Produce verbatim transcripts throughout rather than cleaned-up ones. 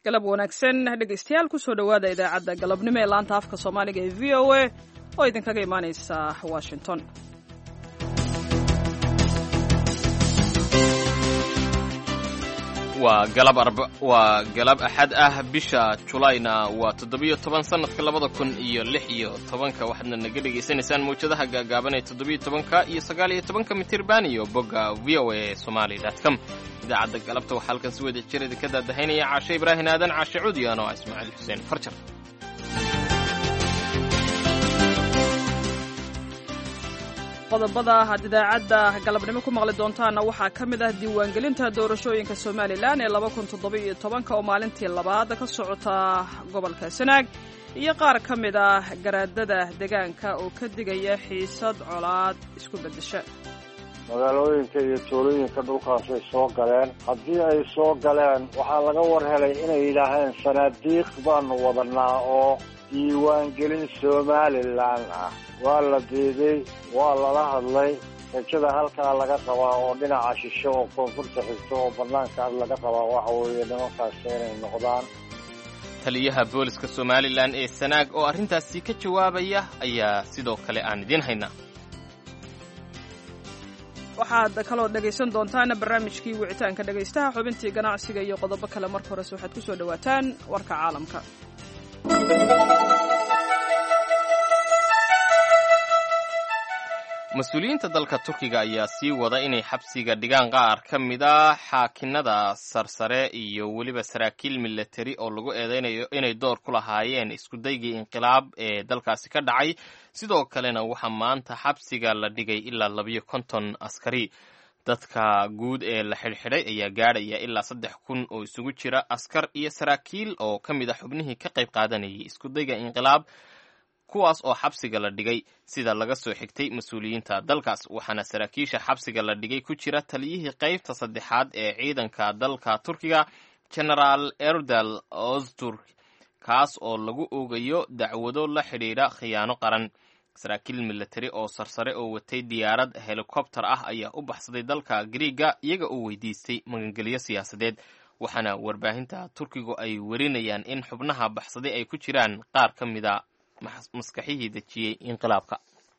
galab wanaagsan dhegaystayaal kusoo dhowaada idaacadda galabnimo ee laanta afka soomaaliga ee v o a oo idinkaga imaanaysa washington. waa galab arba waa galab axad ah bisha Julayna waa toddobiyo toban sanadka labada kun iyo lix iyo tobanka waxaadna naga dhegaysanaysaan mawjadaha gaagaaban ee toddobiyo tobanka iyo sagaal iyo tobanka mitirban iyo bogga v o a somali dot com. idaacadda galabta waxaa halkan si wada jir idinka daadahaynaya Caashe Ibraahin Aadan Caashe Cudiyan oo Ismaaciil Xuseen Farjar. qodobada had idaacadda galabnimo ku maqli doontaana waxaa ka mid ah diiwaangelinta doorashooyinka Somaliland ee laba kun toddobiyo tobanka oo maalintii labaad ka socota gobolka Sanaag iyo qaar ka mid ah garaadada deegaanka oo ka digaya xiisad colaad isku beddesha. magaalooyinka iyo tuulooyinka dhulkaas ay soo galeen haddii ay soo galeen waxaa laga war helay inay yidhaaheen sanaadiiq baanu wadanaa oo diiwaangelin Somaliland ah. waa la diiday waa lala hadlay rajada halkaa laga qabaa oo dhinaca shisho oo koonfurta xigto oo bannaanka laga qabaa waxa weeye nimankaas inay noqdaan. taliyaha booliska Somaliland ee Sanaag oo arrintaasi ka jawaabaya ayaa sidoo kale aan idin haynaa. waxaad kaloo dhegaysan doontaan barnaamijkii wicitaanka dhegaystaha xubintii ganacsiga iyo qodobo kale. marka hore waxaad ku soo dhawaataan warka caalamka. mas-uuliyiinta dalka Turkiga ayaa sii wada inay xabsiga dhigaan qaar ka mid ah xaakinada sarsare iyo weliba saraakiil military oo lagu eedeynayo inay door ku lahaayeen isku daygii inqilaab ee dalkaasi ka dhacay. sidoo kalena waxaa maanta xabsiga la dhigay ilaa labiyo konton askari. dadka guud ee la xidhxidhay ayaa gaadhaya ilaa saddex kun oo isugu jira askar iyo saraakiil oo ka mid ah xubnihii ka qayb qaadanayay isku dayga inqilaab, kuwaas oo xabsiga la dhigay sida laga soo xigtay mas-uuliyiinta dalkaas. waxaana saraakiisha xabsiga la dhigay ku jira taliyihii qaybta saddexaad ee ciidanka dalka Turkiga General Erdal Öztürk, kaas oo lagu oogayo dacwado la xidhiidha khiyaano qaran. saraakiil military oo sarsare oo watay diyaarad helikobtar ah ayaa u baxsaday dalka Greega iyaga oo weydiistay magangelyo siyaasadeed. waxaana warbaahinta Turkigu ay warinayaan in xubnaha baxsaday ay ku jiraan qaar ka mid a maskaxihii dejiyey inqilaabka.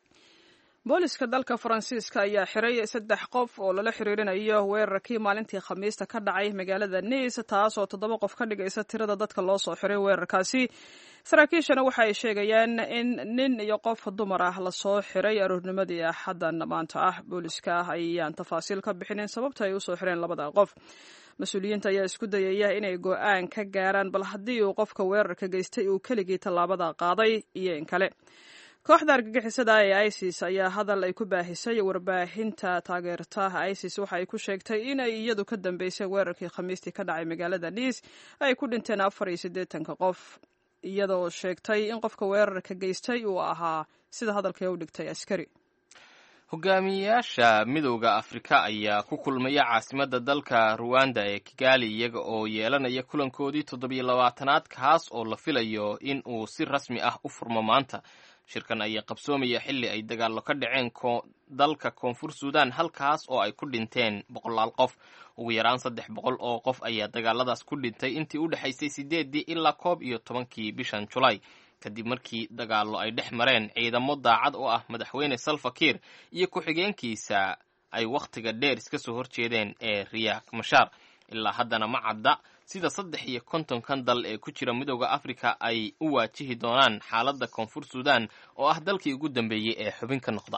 booliska dalka Faransiiska ayaa xiray saddex qof oo lala xiriirinayo weerarkii maalintii Khamiista ka dhacay magaalada Nice, taas oo toddoba qof ka dhigaysa tirada dadka loo soo xiray weerarkaasi. saraakiishana waxa ay sheegayaan in nin iyo qof dumar ah la soo xiray aroornimadii Axaddan maanta ah. booliska ayaan tafaasiil ka bixinin sababta ay u soo xireen labada qof. mas-uuliyiinta ayaa isku dayaya inay go'aan ka gaaraan bal haddii uu qofka weerarka geystay uu keligii tallaabada qaaday iyo in kale. kooxda argagixisada ee ISIS ayaa hadal ay ku baahisay warbaahinta taageerta ISIS waxa ay ku sheegtay inay iyadu ka dambeysay weerarkii Khamiistii ka dhacay magaalada Nice ay ku dhinteen afar iyo siddeetanka qof, iyadoo sheegtay in qofka weerarka geystay uu ahaa sida hadalka u dhigtay askari. hogaamiyayaasha midowda Afrika ayaa ku kulmaya caasimadda dalka Rwanda ee Kigali iyaga oo yeelanaya kulankoodii toddobiyo labaatanaad, kaas oo la filayo in uu si rasmi ah u furmo maanta. shirkan ayaa qabsoomaya xilli ay dagaallo ka dhaceen dalka Koonfur Suudaan, halkaas oo ay ku dhinteen boqolaal qof. ugu yaraan saddex boqol oo qof ayaa dagaaladaas ku dhintay intii u dhexaysay sideedii ilaa koob iyo tobankii bishan Julay, kadib markii dagaallo ay dhex mareen ciidamo daacad u ah madaxweyne Salva Kiir iyo ku-xigeenkiisa ay wakhtiga dheer iska soo horjeedeen ee Riek Machar. ilaa haddana ma cadda sida saddex iyo kontonkan dal ee ku jira midowda Afrika ay u waajihi doonaan xaaladda Koonfur Suudaan oo ah dalkii ugu dambeeyey ee xubin ka noqda.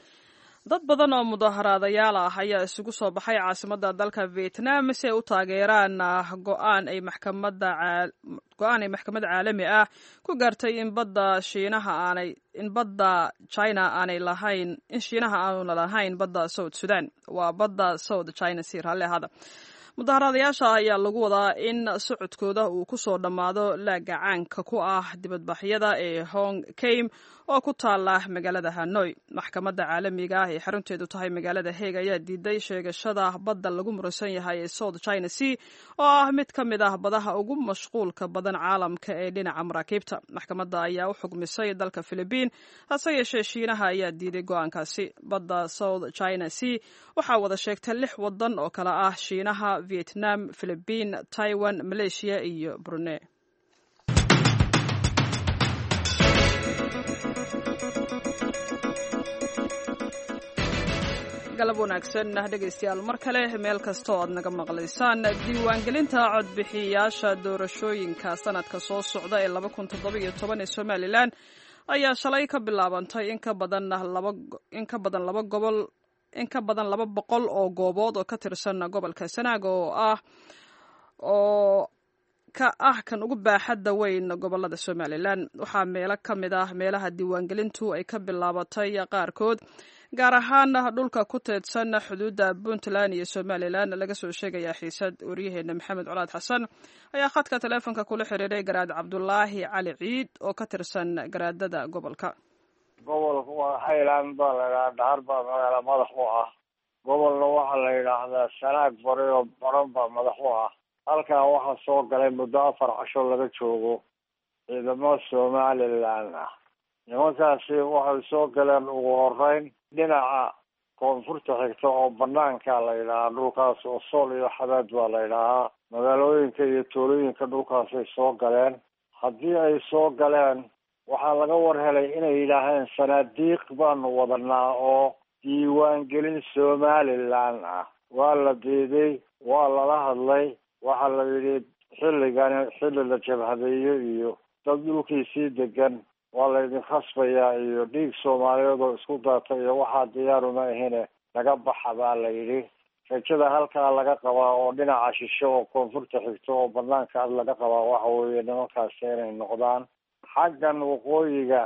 dad badan oo mudaharaadayaal ah ayaa isugu soo baxay caasimadda dalka Vietnam si ay u taageeraan go'aan ay maxkamadda go'aan ay maxkamad caalami ah ku gaartay in badda Shiinaha aanay in badda China aanay lahayn in Shiinaha aanu lahayn badda South Sudan. waa badda South China Sea hale hada. mudaharaadayaasha ayaa lagu wadaa in socodkooda uu ku soo dhammaado laaga caanka ku ah dibadbaxyada ee Hong Kong oo ku taala magaalada Hanoi. maxkamadda caalamiga ah ee xarunteedu tahay magaalada Hague ayaa diiday sheegashada badda lagu muransan yahay ee South China Sea oo ah mid ka mid ah badaha ugu mashquulka badan caalamka ee dhinaca maraakiibta. maxkamadda ayaa u xugmisay dalka Philippines, hase yeeshee Shiinaha ayaa diiday go'aankaasi. badda South China Sea waxaa wada sheegtay lix wadan oo kala ah Shiinaha, vietnam, philibiin, taiwan, malaysia iyo brunei. galab wanaagsan dhegaystayaal mar kale meel kasta oo aad naga maqlaysaan. diiwaangelinta codbixiyayaasha doorashooyinka sanadka soo socda ee laba kun toddoba iyo toban ee somalilan ayaa shalay ka bilaabantay in ka badan laba in ka badan laba gobol in ka badan laba boqol oo goobood oo ka tirsan gobolka Sanaag oo ah oo ka ah kan ugu baaxadda weyn gobolada Somalilan. waxaa meelo ka mid ah meelaha diiwaangelintu ay ka bilaabatay qaarkood, gaar ahaan dhulka ku teedsan xuduudda Puntland iyo Somalilan laga soo sheegaya xiisad. wariyaheena Maxamed Colaad Xasan ayaa khadka taleefanka kula xiriiray garaad Cabdulaahi Cali Ciid oo ka tirsan garaadada gobolka. gobolka waa Highland baa la yidhaahdaa, dhahar baa magaala madax u ah. gobolna waxaa la yidhaahdaa Sanaag bari oo baran baa madax u ah. halkaa waxaa soo galay muddo afar casho laga joogo ciidamo Somalilan ah. nimankaasi waxay soo galeen ugu horeyn dhinaca koonfurta xigta oo banaanka la yidhahaa, dhulkaas oo sool iyo xadaad baa la yidhahaa. magaalooyinka iyo tuulooyinka dhulkaasay soo galeen. haddii ay soo galeen waxaa laga war helay inay yidhaaheen sanaadiiq baanu wadanaa oo diiwaangelin Somalilan ah. waa la diiday, waa lala hadlay, waxaa la yidhi xilligan xilli la jabhadeeyo iyo dad dhulkiisii degan waa laydin khasbayaa iyo dhiig soomaaliyeed oo isku daata iyo waxaa diyaaruma ahine laga baxa baa la yidhi. rajada halkaa laga qabaa oo dhinaca shisho oo koonfurta xigto oo banaanka ad laga qabaa waxa weeye nimankaasi inay noqdaan xaggan waqooyiga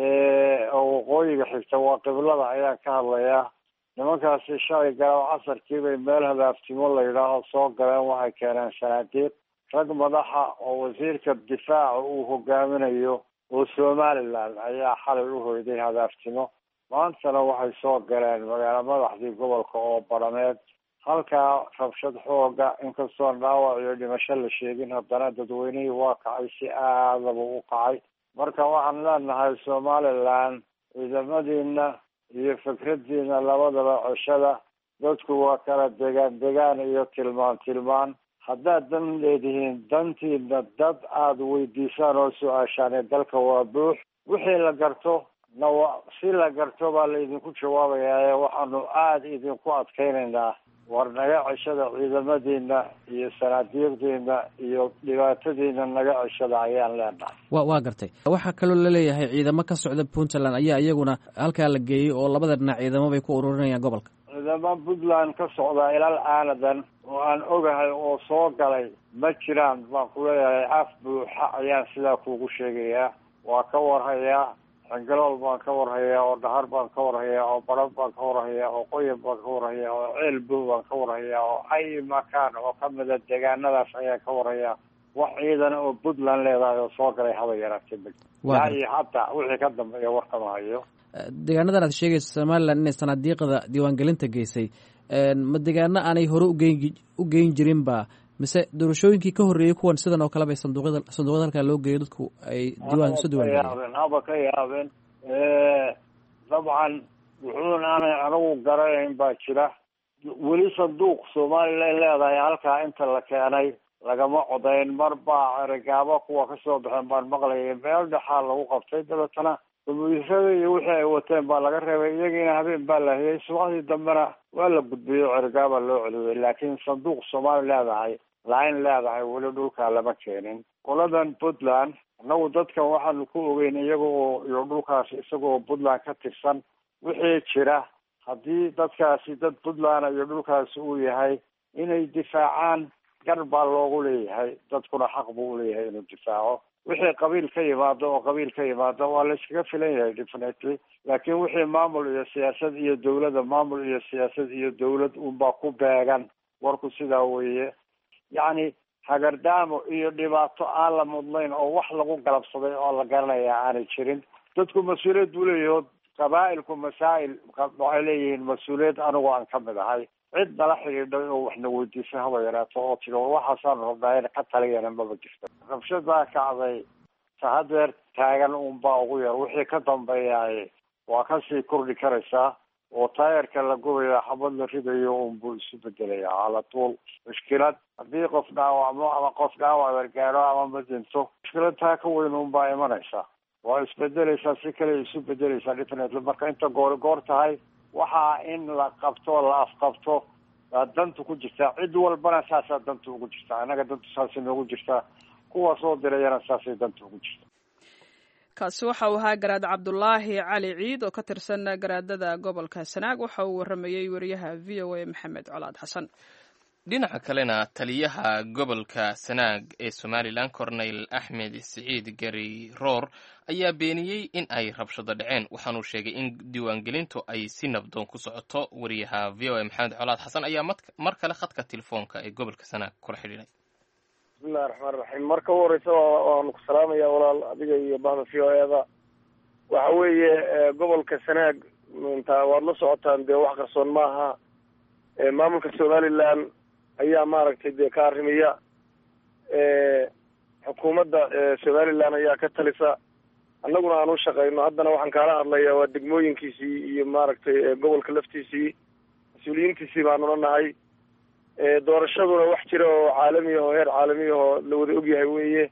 oo waqooyiga xigta waa qiblada ayaan ka hadlayaa. nimankaasi shalay galab casarkiibay meel hadaaftimo la yidhaaho soo galeen, waxay keeneen sanaadiiq. rag madaxa oo wasiirka difaaca uu hogaaminayo oo Somalilan ayaa xalay u hoyday hadaaftimo. maantana waxay soo galeen magaala madaxdii gobolka oo barameed. halkaa rabshad xooga, inkastoo dhaawac iyo dhimasho la sheegin, haddana dadweynihii waa kacay, si aadaba u kacay. marka waxaan leenahay Somalilan ciidamadiina iyo fikradiina labadaba ceshada. dadku waa kala degaan degaan iyo tilmaan tilmaan. haddaad dan leedihiin dantiina dad aada weydiisaan oo su-aashaan dalka waa buux. wixii la garto na si la garto baa laydinku jawaabayaa. waxaanu aada idinku adkaynaynaa war naga ceshada ciidamadiina iyo sanaadiiqdiina iyo dhibaatadiina naga ceshada ayaan leenahay. wa waa gartay. waxaa kaloo laleeyahay ciidamo ka socda Puntland ayaa iyaguna halkaa la geeyey oo labada dhinac ciidamo bay ku ururinayaan gobolka. ciidamo Puntland ka socda ilal aanadan oo aan ogahay oo soo galay ma jiraan baan ku leeyahay. af buuxa ayaan sidaa kuugu sheegayaa. waa ka warhayaa xangalool baan ka warhayaa, oo dhahar baan ka warhayaa, oo baran baan ka warhayaa, oo qoyan baan ka warhayaa, oo ceelbow baan ka warhayaa, oo ay makaan oo kamida deegaanadaas ayaan ka warhayaa. wax ciidan oo Puntland leedahay oo soo galay haba yaraatee yaa iyo hataa wixii ka dambeeya warkama hayo. deegaanadan aad sheegayso Somaliland inay sanaadiiqda diiwaangelinta geysay, ma deegaano aanay hore ugeyn u geyn jirinba mise doorashooyinkii ka horreeyay kuwan sidan oo kale bay sanduuqyada sanduuqyada halkaa loo geeyo dadku ay diiwaan soo diiwaangeliyeen? haba ka yaabeen. dabcan wuxuuna aanay anigu garanayn baa jira. weli sanduuq Somaliland leedahay halkaa inta la keenay lagama codayn. mar baa ergaabo kuwa kasoo baxeen baan maqlayay, meel dhexaa lagu qabtay. dabeetana gumuyisada iyo wixii ay wateen baa laga reebay, iyagiina habeen baa la hayay. subaxdii dambena waa la gudbiyey, ergaaba loo celiyey. laakiin sanduuq Soomaali leedahay laain leedahay weli dhulkaa lama keenin. qoladan Puntland annagu dadkan waxaanu ku ogeyn iyaga oo iyo dhulkaas isagoo Puntland ka tirsan wixii jira. haddii dadkaasi dad Puntland iyo dhulkaasi uu yahay inay difaacaan gar baa loogu leeyahay. dadkuna xaq buu uleeyahay inuu difaaco. wixii qabiil ka yimaado oo qabiil ka yimaado waa la iskaga filan yahay definitely. laakiin wixii maamul iyo siyaasad iyo dawladda maamul iyo siyaasad iyo dawlad unbaa ku beegan. warku sidaa weeye. yacni hagardaamo iyo dhibaato aan la mudnayn oo wax lagu galabsaday oo la garanayaa aanay jirin. dadku mas-uuliyad buu leeyahay. qabaa'ilku masaa'il waxay leeyihiin mas-uuliyad anigu aan ka mid ahay. cid nala xidhiidhay oo waxna weydiisay haba yaraato oo tiri waxaasaanu rabnaa in ka taliyana maba jirto. rabshadaa kacday ta hadeer taagan unbaa ugu yar. wixii ka dambeeyaay waa kasii kordhi karaysaa. oo taayarka la gubaya xabad la ridayo unbuu isu bedelaya cala tuul. mushkilad haddii qof dhaawacmo ama qof dhaawac gargaaro ama ma dhinto, mushkilad taa ka weyn unbaa imanaysa, waa isbedeleysaa, si kale isu bedeleysaa dhifneedla. marka inta goor goor tahay waxaa in la qabto la afqabto aa dantu ku jirtaa, cid walbana saasaa dantu ugu jirtaa, annaga dantu saasay noogu jirtaa, kuwa soo dirayana saasay dantu ugu jirtaa. kaasi waxa uu ahaa garaad cabdulaahi cali ciid oo ka tirsan garaadada gobolka sanaag. waxa uu waramayey wariyaha v o a maxamed colaad xasan. dhinaca kalena taliyaha gobolka sanaag ee somalilan corneyl axmed siciid gari roor ayaa beeniyey in ay rabshado dhaceen, waxaanuu sheegay in diiwaangelintu ay si nabdoon ku socoto. wariyaha v o a maxamed colaad xasan ayaa mar kale khadka telefoonka ee gobolka sanaag kula xidhiidhay. bismillahi raxmaan raxiim. marka u horeysa waanu ku salaamaya walaal adiga iyo bahda v o e da. waxa weeye gobolka sanaag intaa waad la socotaan dee wax qarsoon maaha. maamulka somalilan ayaa maaragtay dee ka arrimaya, xukuumadda somalilan ayaa ka talisa, annaguna aan u shaqeyno. haddana waxaan kaala hadlayaa waa degmooyinkiisii iyo maaragtay gobolka laftiisii mas-uuliyiintiisii baanuna nahay. doorashaduna wax jira oo caalami ah oo heer caalami ah oo la wada ogyahay weeye.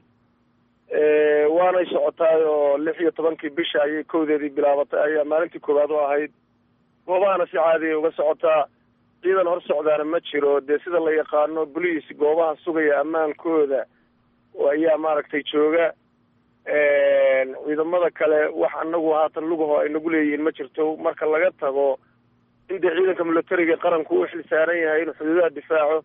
waanay socotaay oo lix iyo tobankii bisha ayay kowdeedii bilaabatay, ayaa maalintii koowaad u ahayd. goobahana si caadiya uga socotaa, ciidan hor socdaana ma jiro. dee sida la yaqaano boliis goobaha sugaya ammaankooda ayaa maaragtay jooga. ciidamada kale wax anagu haatan lugaho ay nagu leeyihiin ma jirto, marka laga tago in dee ciidanka militariga qaranku u xil saaran yahay inuu xuduudaha difaaco,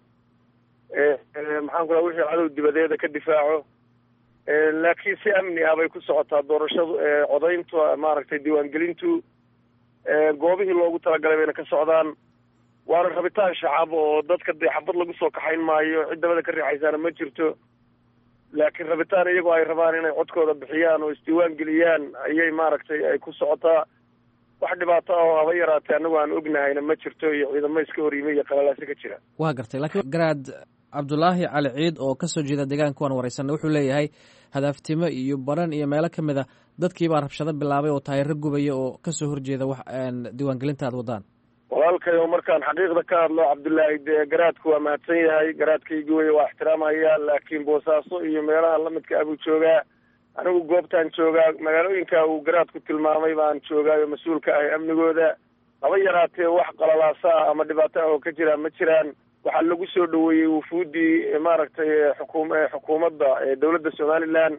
maxaan ku raha wixii cadow dibadeeda ka difaaco. laakiin si amni ah bay ku socotaa doorashadu, codaynta maaragtay diiwaangelintu goobihii loogu talagalay bayna ka socdaan. waana rabitaan shacab oo dadka dee xabad lagu soo kaxayn maayo, cid dabada ka riixaysaana ma jirto. laakiin rabitaan iyagoo ay rabaan inay codkooda bixiyaan oo isdiiwaan geliyaan ayay maaragtay ay ku socotaa. wax dhibaato ah oo haba yaraatee anagu aan ognahayna ma jirto, iyo ciidamo iska hor yimi iyo qalalaasi ka jira. waa gartay. laakiin garaad cabdulaahi cali ciid oo kasoo jeeda deegaanka waan wareysanay wuxuu leeyahay hadaaftimo iyo baran iyo meelo ka mid a dadkii baa rabshado bilaabay oo taayiro gubaya oo kasoo horjeeda wax diiwaangelinta aad wadaan. walaalkayo markaan xaqiiqda ka hadlo cabdullaahi dee garaadku waa mahadsan yahay, garaadkaygii wey waa ixtiraamaya. laakiin boosaaso iyo meelaha lamidka abuu joogaa, anigu goobtaan joogaa. magaalooyinka uu garaadku tilmaamay baan joogaayo mas-uul ka ahay amnigooda. haba yaraatee wax qalalaasa ah ama dhibaato ah oo ka jiraan ma jiraan. waxaa lagu soo dhaweeyey wufuuddii maaragtay xukum xukuumadda dawladda somalilan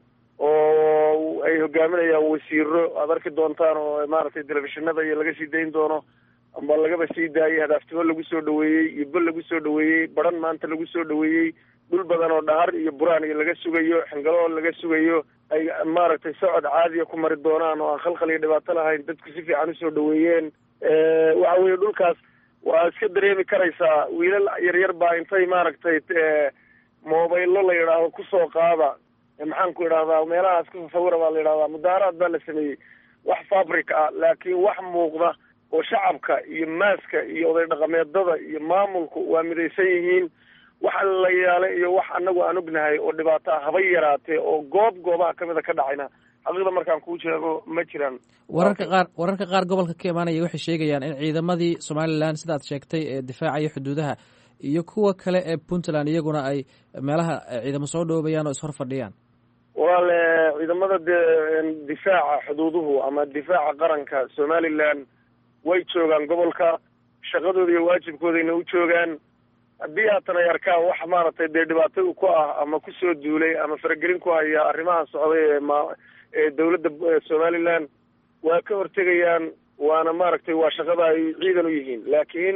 oo ay hogaaminayaan wasiiro aad arki doontaan oo maaragtay telefishinada iyo laga sii dayn doono amba lagaba sii daayay. hadaaftimo lagu soo dhaweeyey, yubbo lagu soo dhaweeyey, baran maanta lagu soo dhaweeyey, dhul badan oo dhahar iyo buraan iyo laga sugayo, xingalo laga sugayo, ay maaragtay socod caadiya ku mari doonaan oo aan khalkhal iyo dhibaato lahayn. dadku si fiican usoo dhaweeyeen. waxa weeye dhulkaas waa iska dareemi karaysaa, wiilal yaryar baa intay maaragtay mobaylo la yidhaahdo kusoo qaada, maxaan ku idhahdaa meelahaas kusoo sawira baa la yidhahdaa, mudaaharaad baa la sameeyey. wax fabric ah, laakiin wax muuqda oo shacabka iyo maaska iyo oday dhaqameedada iyo maamulku waa midaysan yihiin. waxa la yaalay iyo wax anagu aan ognahay oo dhibaato ah haba yaraatee oo goob goobaha kamida ka dhacayna xaqiiqda markaan kuu sheego ma jiraan. wararka qaar wararka qaar gobolka ka imaanaya waxay sheegayaan in ciidamadii somalilan sidaad sheegtay ee difaacaya xuduudaha iyo kuwa kale ee puntland iyaguna ay meelaha ciidamo soo dhoobayaan oo ishor fadhiyaan. walaale ciidamada dee difaaca xuduuduhu ama difaaca qaranka somalilan way joogaan gobolka, shaqadooda iyo waajibkoodayna u joogaan. haddii haatan ay arkaan wax maaragtay dee dhibaato ku ah ama kusoo duulay ama faragelin ku haya arrimaha socday ee ma ee dawladda somalilan waa ka hortegayaan, waana maaragtay waa shaqada ay ciidan u yihiin. laakiin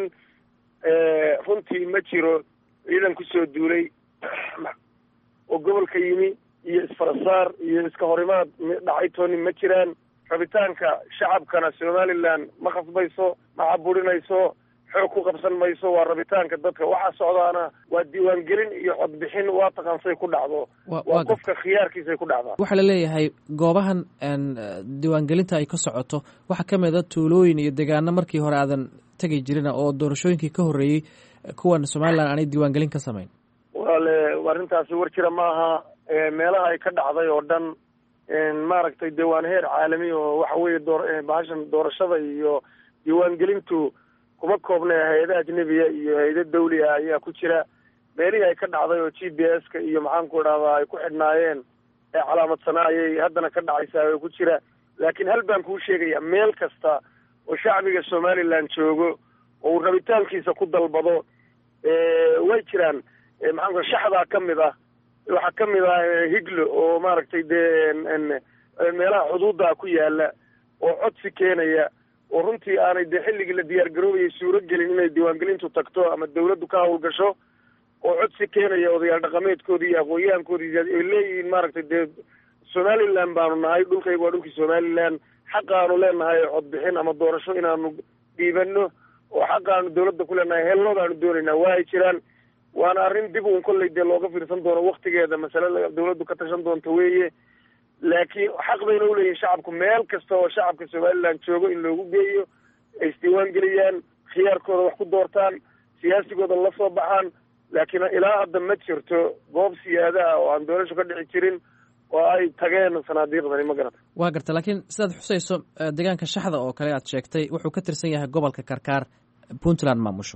runtii ma jiro ciidan kusoo duulay oo gobolka yimi iyo isfarasaar iyo iska horimaad dhacay tooni ma jiraan. rabitaanka shacabkana somalilan ma khasbayso, ma caburinayso, xoog ku qabsan mayso. waa rabitaanka dadka. waxaa socdaana waa diiwaangelin iyo codbixin, waa taqaansay ku dhacdo, waa qofka khiyaarkiisay ku dhacdaa. waxaa la leeyahay goobahan diiwaangelinta ay ka socoto waxaa ka mid a tuulooyin iyo deegaano markii hore aadan tegi jirina oo doorashooyinkii ka horreeyey kuwan somalilan aanay diiwaangelin ka samayn. walaale arrintaasi war jira maaha. meelaha ay ka dhacday oo dhan maaragtay dee waan heer caalami oo waxa weeye doo bahashan doorashada iyo diiwaangelintu kuma koobnay hay-ada ajnebiya iyo hay-ada dawli ah ayaa ku jira meelihii ay ka dhacday oo g p s ka iyo maxaanku idhahdaa ay ku xidhnaayeen ee calaamadsanaa ayay haddana ka dhacaysaa oo ku jira laakiin hal baan kuu sheegaya meel kasta oo shacbiga somaliland joogo oo uu rabitaankiisa ku dalbado way jiraan maxaanku shaxdaa ka mid ah waxaa ka mid ah higlo oo maaragtay dee meelaha xuduudda ku yaala oo codsi keenaya oo runtii aanay dee xilligii la diyaar garoobayay suuro gelin inay diiwaangelintu tagto ama dawladdu ka hawlgasho oo codsi keenaya odayaal dhaqameedkoodii iyo aqoon-yahankoodii ay leeyihiin maaragtay dee somaliland baanu nahay dhulkayga waa dhulkii somaliland xaqaanu leenahay codbixin ama doorasho inaanu dhiibano oo xaqaanu dawladda ku leenahay helnoodaanu doonaynaa waa ay jiraan waana arrin dib uun kolley dee looga fiirsan doono waktigeeda masale dawladdu ka tashan doonto weeye laakiin xaq bayna uleeyihin shacabku meel kasta oo shacabka somaliland joogo in loogu geeyo ay isdiiwaan geliyaan khiyaarkooda wax ku doortaan siyaasigooda la soo baxaan laakiin ilaa hadda ma jirto goob siyaada ah oo aan doorasho ka dhici jirin oo ay tageen sanaadiiqdani ma garata waa garta laakiin sidaad xusayso deegaanka shaxda oo kale aad sheegtay wuxuu ka tirsan yahay gobolka karkaar puntland maamusho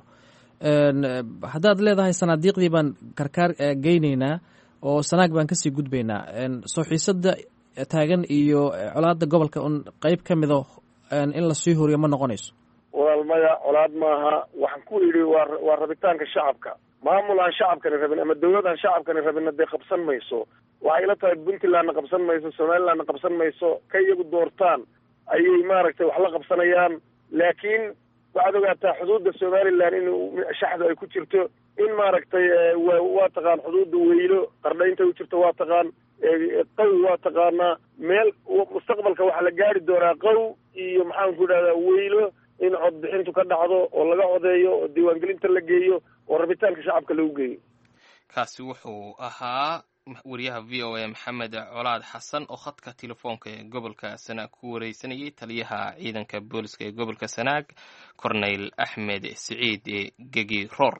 haddaad leedahay sanaadiiqdii baan karkaar geynaynaa oo sanaag baan kasii gudbaynaa soo xiisada taagan iyo colaada gobolka un qeyb ka mido in lasii horiyo ma noqonayso walaal maya colaad maaha waxaan ku idhi waa waa rabitaanka shacabka maamul aan shacabkani rabin ama dawlad aan shacabkani rabinna dee qabsan mayso waxay ila tahay puntlandna qabsan mayso somalilandna qabsan mayso ka iyagu doortaan ayay maaragtay wax la qabsanayaan laakiin waxaad ogaataa xuduudda somaliland in shaxdu ay ku jirto in maaragtay waa taqaan xuduudda weylo qardhaynta u jirto waa taqaan qow waa taqaanaa meel mustaqbalka waxaa la gaari doonaa qow iyo maxaanku idhahdaa weylo in codbixintu ka dhacdo oo laga codeeyo oo diiwaangelinta la geeyo oo rabitaanka shacabka lagu geeyo kaasi wuxuu ahaa wariyaha v o a maxamed colaad xasan oo khadka telefoonka ee gobolka sanaag ku wareysanayay taliyaha ciidanka booliska ee gobolka sanaag corneyl axmed siciid gegi roor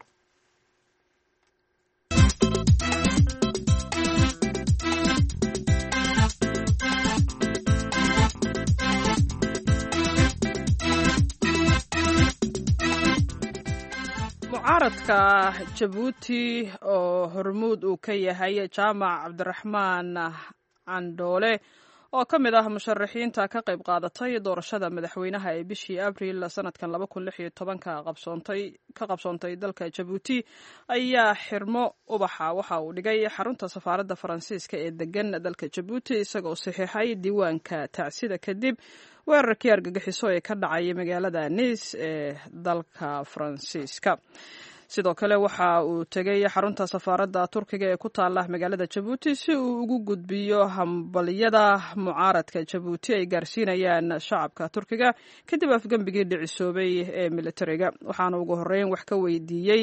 mucaaradka jabuuti oo hormuud uu ka yahay jaamac cabdiraxmaan candhoole oo ka mid ah musharaxiinta ka qayb qaadatay doorashada madaxweynaha ee bishii abriil sanadkan laba kun lix iyo tobanka qabsoontay ka qabsoontay dalka jabuuti ayaa xirmo ubaxa waxa uu dhigay xarunta safaaradda faransiiska ee degan dalka jabuuti isagoo saxiixay diiwaanka tacsida kadib weerarkii argagixiso ee ka dhacay magaalada nice ee dalka faransiiska sidoo kale waxa uu tegay xarunta safaaradda turkiga ee ku taala magaalada jabuuti si uu ugu gudbiyo hambaliyada mucaaradka jabuuti ay gaarsiinayaan shacabka turkiga kadib afgembigii dhicisoobay ee militariga waxaana ugu horeyn wax ka weydiiyey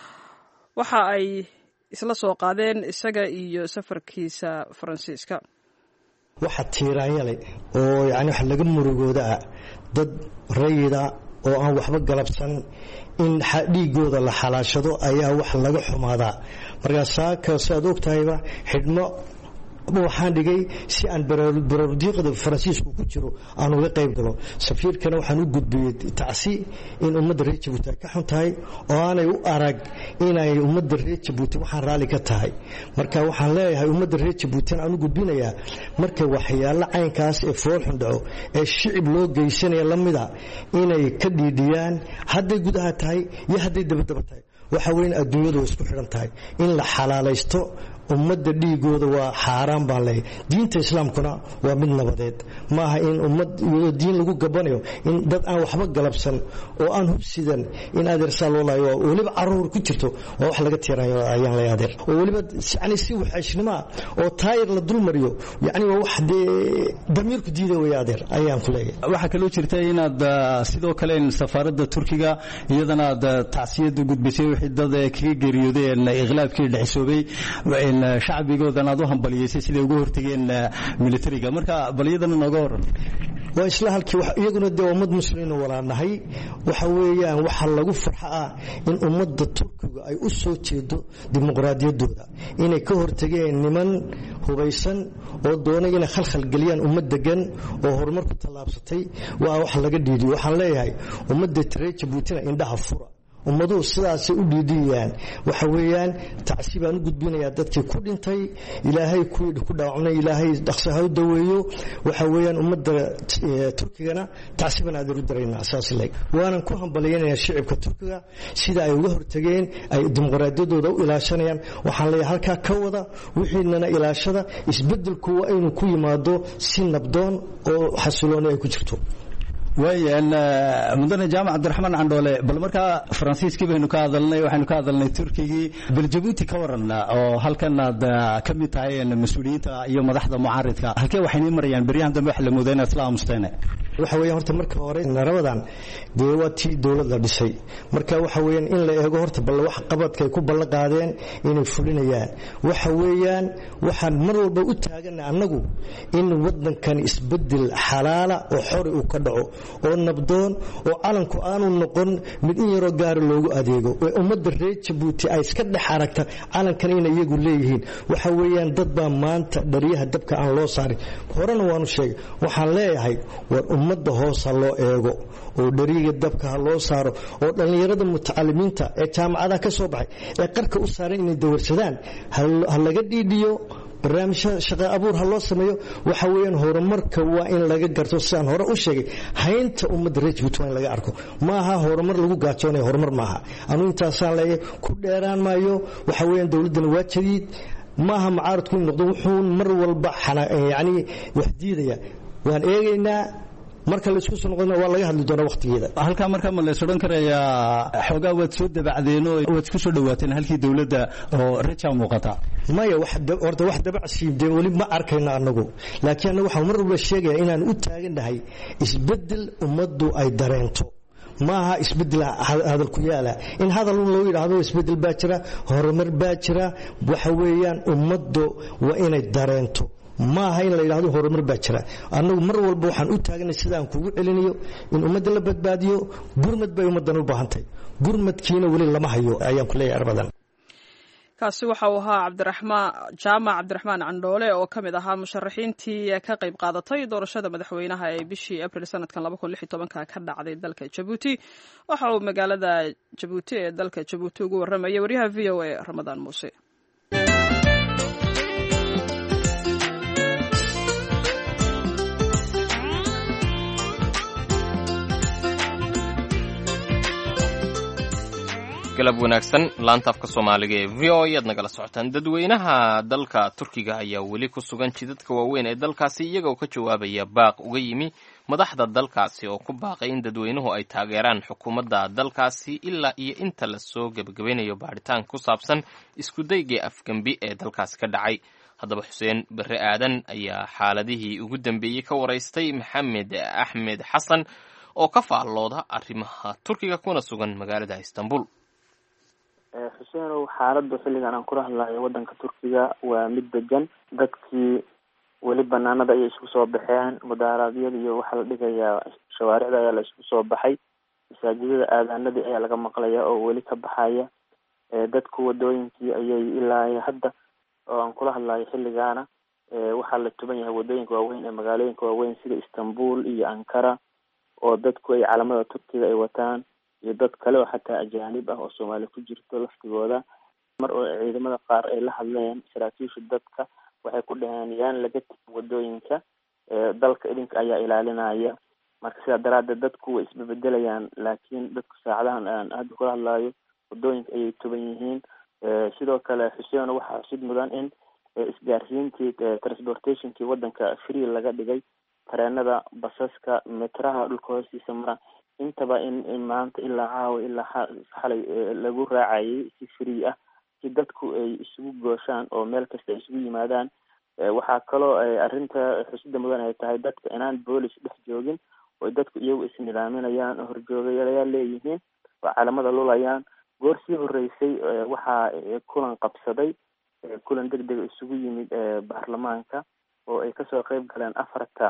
waxa ay isla soo qaadeen isaga iyo safarkiisa faransiiska waxa tiiraanyalay oo yani wax laga murugooda ah dad rayida oo aan waxba galabsan in dhiigooda la xalaashado ayaa wax laga xumaadaa markaa saaka saad ogtahayba xidhmo waxaan dhigay si aan baraarudiiqda faransiisku ku jiro aan uga qayb galo safiirkana waxaan u gudbiyey tacsi in ummadda reer jabuuti ay ka xun tahay oo aanay u arag inay ummadda reer jabuuti waxaan raalli ka tahay marka waxaan leeyahay ummadda reer jabuutina aan u gudbinayaa marka waxyaalo caynkaas ee foolxun dhaco ee shicib loo geysanaya lamida inay ka dhiidhiyaan hadday gudaha tahay iyo hadday dabadaba tahay waxa weyn adduunyadu way isku xidhan tahay in la xalaalaysto ummadda dhiigooda waa xaaraan baan leeyahay diinta islaamkuna waa mid nabadeed maaha in ummad iyadoo diin lagu gabanayo in dad aan waxba galabsan oo aan hubsidan in adeersaa loo laayo oo weliba caruur ku jirto waa wax laga tiirayo ayaan leeyahay adeer oo weliba yani si waxayshnima oo taayir la dulmariyo yani waa wax dee damiirku diida weeye adeer ayaan ku leeyahay waxaa kaloo jirta inaad sidoo kale in safaaradda turkiga iyadana aad tacsiyada gudbisay wixii dad kaga geeriyoodeen iqlaabkii dhicisoobay shacbigoodan aad u hambaliyeysay siday uga hortageen militariga marka baliyadana nooga waran waa isla halkii iyaguna dee ummad muslimiin walaanahay waxa weeyaan waxa lagu farxa ah in ummadda Turkiga ay u soo jeedo dimuqraadiyadooda inay ka hortageen niman hubaysan oo doonay inay khalkhal galiyaan ummad degan oo horumar ku tallaabsatay waa wax laga dhiidiyo waxaan leeyahay ummadda Reer Jabuuti indhaha fura ummadu sidaas u dhiidiyaan waxa weeyaan tacsiibaan u gudbinayaa dadkii ku dhintay ilaahay ku ku dhaawacnay ilaahay dhaqsaha u daweeyo waxa weeyaan ummadda Turkigana tacsiibaan aad u dareynaa asaas leeg waanan ku hambalyeynaa shacabka Turkiga sida ay uga hortageen ay dimuqraadiyadooda u ilaashanayaan waxaan leeyahay halka ka wada wixiinana ilaashada isbedelku waa inuu ku yimaado si nabdoon oo xasiloon ay ku jirto وين مدن جامعة عبد الرحمن عندولة بالمركا فرنسيس كيف إنه كهذلنا وإحنا كهذلنا تركي بالجبوتي كورنا أو هل كان كم يتعين المسؤولين يوم ضحضة معارض كا هل كي وحين مريان بريان دم يحل مدن إسلام مستنى وحويان هرت مركا ورين رمضان ديواتي دولة لبسي مركا وحويان إن لا يجو هرت بل وح قبض كي يكون بل قاعدين إن يفلينيان وحويان وحن مروا بقولتها عنكو إن ودن كان يسبدل حلالة وحر وكدعو oo nabdoon oo calanku aanu noqon mid in yaro gaar loogu adeego oo ummadda reer Jabuuti ay iska dhex aragta calankan inay iyagu leeyihiin waxa weeyaan dad baa maanta dhariyaha dabka aan loo saarin horena waanu sheegay waxaan leeyahay war ummadda hoos loo eego oo dhariga dabka loo saaro oo dhalinyarada mutacalimiinta ee jaamacadaha ka soo baxay ee qarka u saaran inay dawarsadaan hal laga dhiidiyo barnaamij shaqo abuur ha loo sameeyo waxa weeyaan horumarka waa in laga garto sidaan hore u sheegay haynta ummadda reer Jabuuti waa in laga arko maaha horumar lagu gaajoonayo horumar maaha anu intaasaan leeyahay ku dheeraan maayo waxa weeyaan dawladdan waa jadiid maaha mucaaradku noqdo wuxuu mar walba yani wax diidaya waan eegaynaa marka la isku soo noqdo waa laga hadli doonaa waqtigeeda halka marka ma la soo karaya xogaa wad soo dabacdeen oo wad isku soo dhawaateen halkii dawladda oo raja muuqata maya wax horta wax dabacsiibday wali ma arkayna anagu laakiin anagu waxa mar walba sheegaya inaan u taaganahay isbedel ummaddu ay dareento maaha isbedel hadal ku yaala in hadal loo yiraahdo isbedel baa jira horumar baa jira waxa weeyaan ummaddu waa inay dareento ما هاي اللي يلاحظوا هرمر بشرة أنه مر والبوحان أتاعنا سيدان كوجو إلينيو إن أمد الله بدباديو برمت بيوم الدنو بهانتي برمت كينا ولي لما هيو أيام كلها أربعة kaasi waxa uu ahaa cabdiraxmaan jaamac cabdiraxmaan candhoole oo ka mid ahaa musharaxiintii ka qayb qaadatay doorashada madaxweynaha ee bishii abril sanadkan laba kun lix iyo tobanka ka dhacday dalka Jabuuti waxa uu magaalada Jabuuti ee dalka Jabuuti ugu warramayay wariyaha V O A Ramadaan Muuse galab wanaagsan laanta afka Soomaaliga ee V O A aad nagala socotaan dadweynaha dalka Turkiga ayaa weli ku sugan jidadka waaweyn ee dalkaasi iyagoo ka jawaabaya baaq uga yimi madaxda dalkaasi oo ku baaqay in dadweynuhu ay taageeraan xukuumadda dalkaasi ilaa iyo inta la soo gabagabeynayo baaritaan ku saabsan isku daygii afgambi ee dalkaasi ka dhacay haddaba Xuseen Barre Aadan ayaa xaaladihii ugu dambeeyay ka wareystay Maxamed Axmed Xasan oo ka faallooda arrimaha Turkiga kuna sugan magaalada Istanbul xuseen xaaladda xilligan aan kula hadlayo wadanka Turkiga waa mid degan dadkii wali banaanada ay isku soo baxeen mudaaraadyada iyo waxa la dhigayaa shawaaricda ayaa la isku soo baxay masaajidada aadaanadii ayaa laga maqlayaa oo wali ka baxaya dadku wadooyinkii ayay ilaa hadda oo aan kula hadlayo xilligaana waxaa la tuban yahay wadooyinka waaweyn ee magaalooyinka waaweyn sida Istanbul iyo Ankara oo dadku ay calamada Turkiga ay wataan iyo dad kale oo xataa ajaanib ah oo Soomaali ku jirto laftigooda mar oo ciidamada qaar ay la hadleen saraakiisha dadka waxay ku dhaheen yaan laga tagin wadooyinka dalka idinka ayaa ilaalinaya marka sidaa daraaddeed dadku way isbebedelayaan laakiin dadku saacadahan aan hadda kula hadlayo wadooyinka ayay tuban yihiin sidoo kale Xuseen waxaa xusid mudan in isgaarsiintii transportationkii wadanka free laga dhigay tareenada basaska metraha dhulka hoostiisa mara intaba in maanta ilaa caawa ilaa xalay lagu raacayay si free ah si dadku ay isugu gooshaan oo meel kasta ay isugu yimaadaan waxaa kaloo arrinta xusida mudan ay tahay dadka inaan boolis dhex joogin oo dadku iyagu isnidaaminayaan oo horjoogayaal leeyihiin oo calamada lulayaan goor sii horeysay waxaa kulan qabsaday kulan degdeg isugu yimid baarlamaanka oo ay kasoo qayb galeen afarta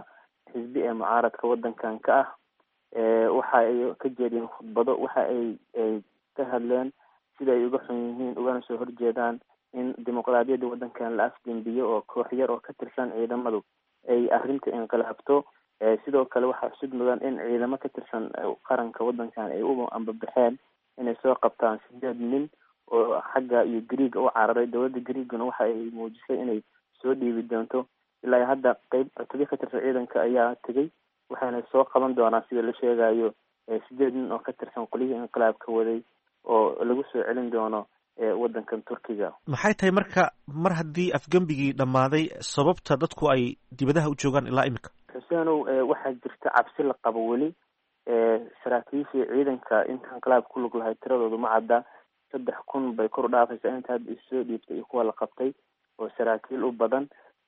xisbi ee mucaaradka wadankan ka ah waxa ay ka jeediyeen khudbado, waxa ay ay ka hadleen sida ay uga xun yihiin ugana soo horjeedaan in dimuqraadiyadda wadankan la afgembiyo oo koox yar oo ka tirsan ciidamadu ay arrinta inqilaabto. sidoo kale waxaa xusud mudan in ciidamo ka tirsan qaranka wadankan ay u ambabaxeen inay soo qabtaan sideed nin oo xagga iyo Greega u cararay. dowladda Greegana waxa ay muujisay inay soo dhiibi doonto. ilaa hadda qayb cutubyo ka tirsan ciidanka ayaa tegay, waxaana soo qaban doonaa sida la sheegayo sideed nin oo ka tirsan qolihii inqilaabka waday oo lagu soo celin doono wadankan Turkiga. maxay tahay marka mar haddii afgembigii dhammaaday sababta dadku ay dibadaha u joogaan ilaa imika? xuseenow waxaa jirta cabsi la qabo weli. saraakiishii ciidanka inta inqilaab ku lug lahay tiradoodu ma cadda, saddex kun bay kor u dhaafaysaa inta hadda isoo dhiibtay iyo kuwa la qabtay oo saraakiil u badan.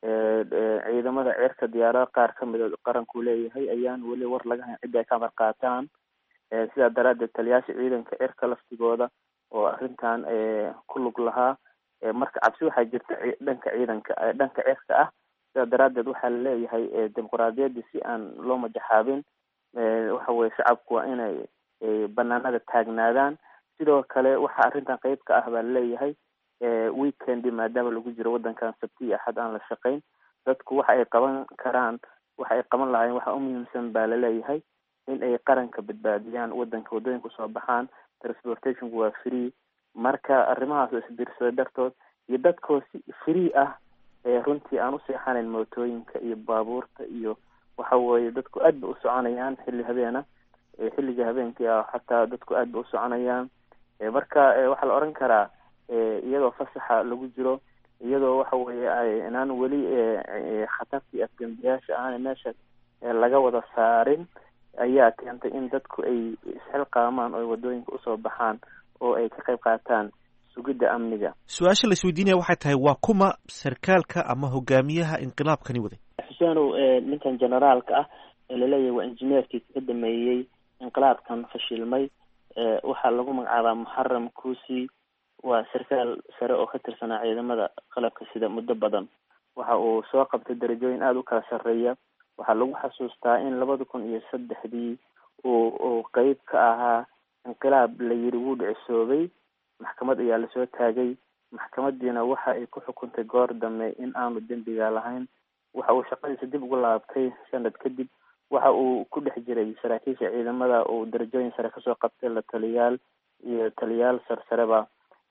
ciidamada ceerka diyaarada qaar ka mida qaranku leeyahay ayaan weli war laga hayn cidda ay ka amar qaataan. sidaa daraadeed taliyaasha ciidanka ceerka laftigooda oo arrintan ku lug lahaa. marka cabsi waxaa jirta dhanka ciidanka dhanka ceerka ah. sidaa daraadeed waxaa laleeyahay dimuqraadiyadda si aan loo majaxaabin waxa weye shacabku waa inay banaanada taagnaadaan. sidoo kale waxaa arrintan qeyb ka ah baa laleeyahay weekendi maadaama lagu jiro wadankan sabti iyo axad aan la shaqayn, dadku waxa ay qaban karaan waxa ay qaban lahaayeen waxa u muhiimsan baa laleeyahay in ay qaranka badbaadiyaan, wadanka wadooyinka usoo baxaan, transportationku waa free. marka arrimahaas oo isbiirsaday dartood iyo dadkoo si free ah runtii aan u seexanayn mootooyinka iyo baabuurta iyo waxa weeye dadku aad ba u soconayaan xilli habeena xilliga habeenkii ah xataa dadku aad ba u soconayaan. marka waxaa la oran karaa iyadoo fasaxa lagu jiro, iyadoo waxa weeye inaan weli khatartii afgembiyaasha aan meesha laga wada saarin ayaa keentay in dadku ay isxilqaamaan oo wadooyinka usoo baxaan oo ay ka qayb qaataan sugidda amniga. su-aasha la isweydiinaya waxay tahay waa kuma sarkaalka ama hogaamiyaha inqilaabkani waday? xuseenow ninkan generaalka ah ee laleeyahay waa injineerkii ka dameeyey inqilaabkan fashilmay. waxaa lagu magacaabaa muxaram kuusi. waa sarkaal sare oo ka tirsanaa ciidamada qalabka sida muddo badan. waxa uu soo qabtay darajooyin aada u kala sarreeya. waxaa lagu xasuustaa in labada kun iyo saddexdii uu uu qeyb ka ahaa inqilaab la yiri wuu dhicisoobay. maxkamad ayaa lasoo taagay. maxkamadiina waxa ay ku xukuntay goor dambe in aanu dembiga lahayn. waxa uu shaqadiisa dib ugu laabtay sanad kadib. waxa uu ku dhex jiray saraakiisha ciidamada uu darajooyin sare kasoo qabtay, la taliyaal iyo taliyaal sarsareba.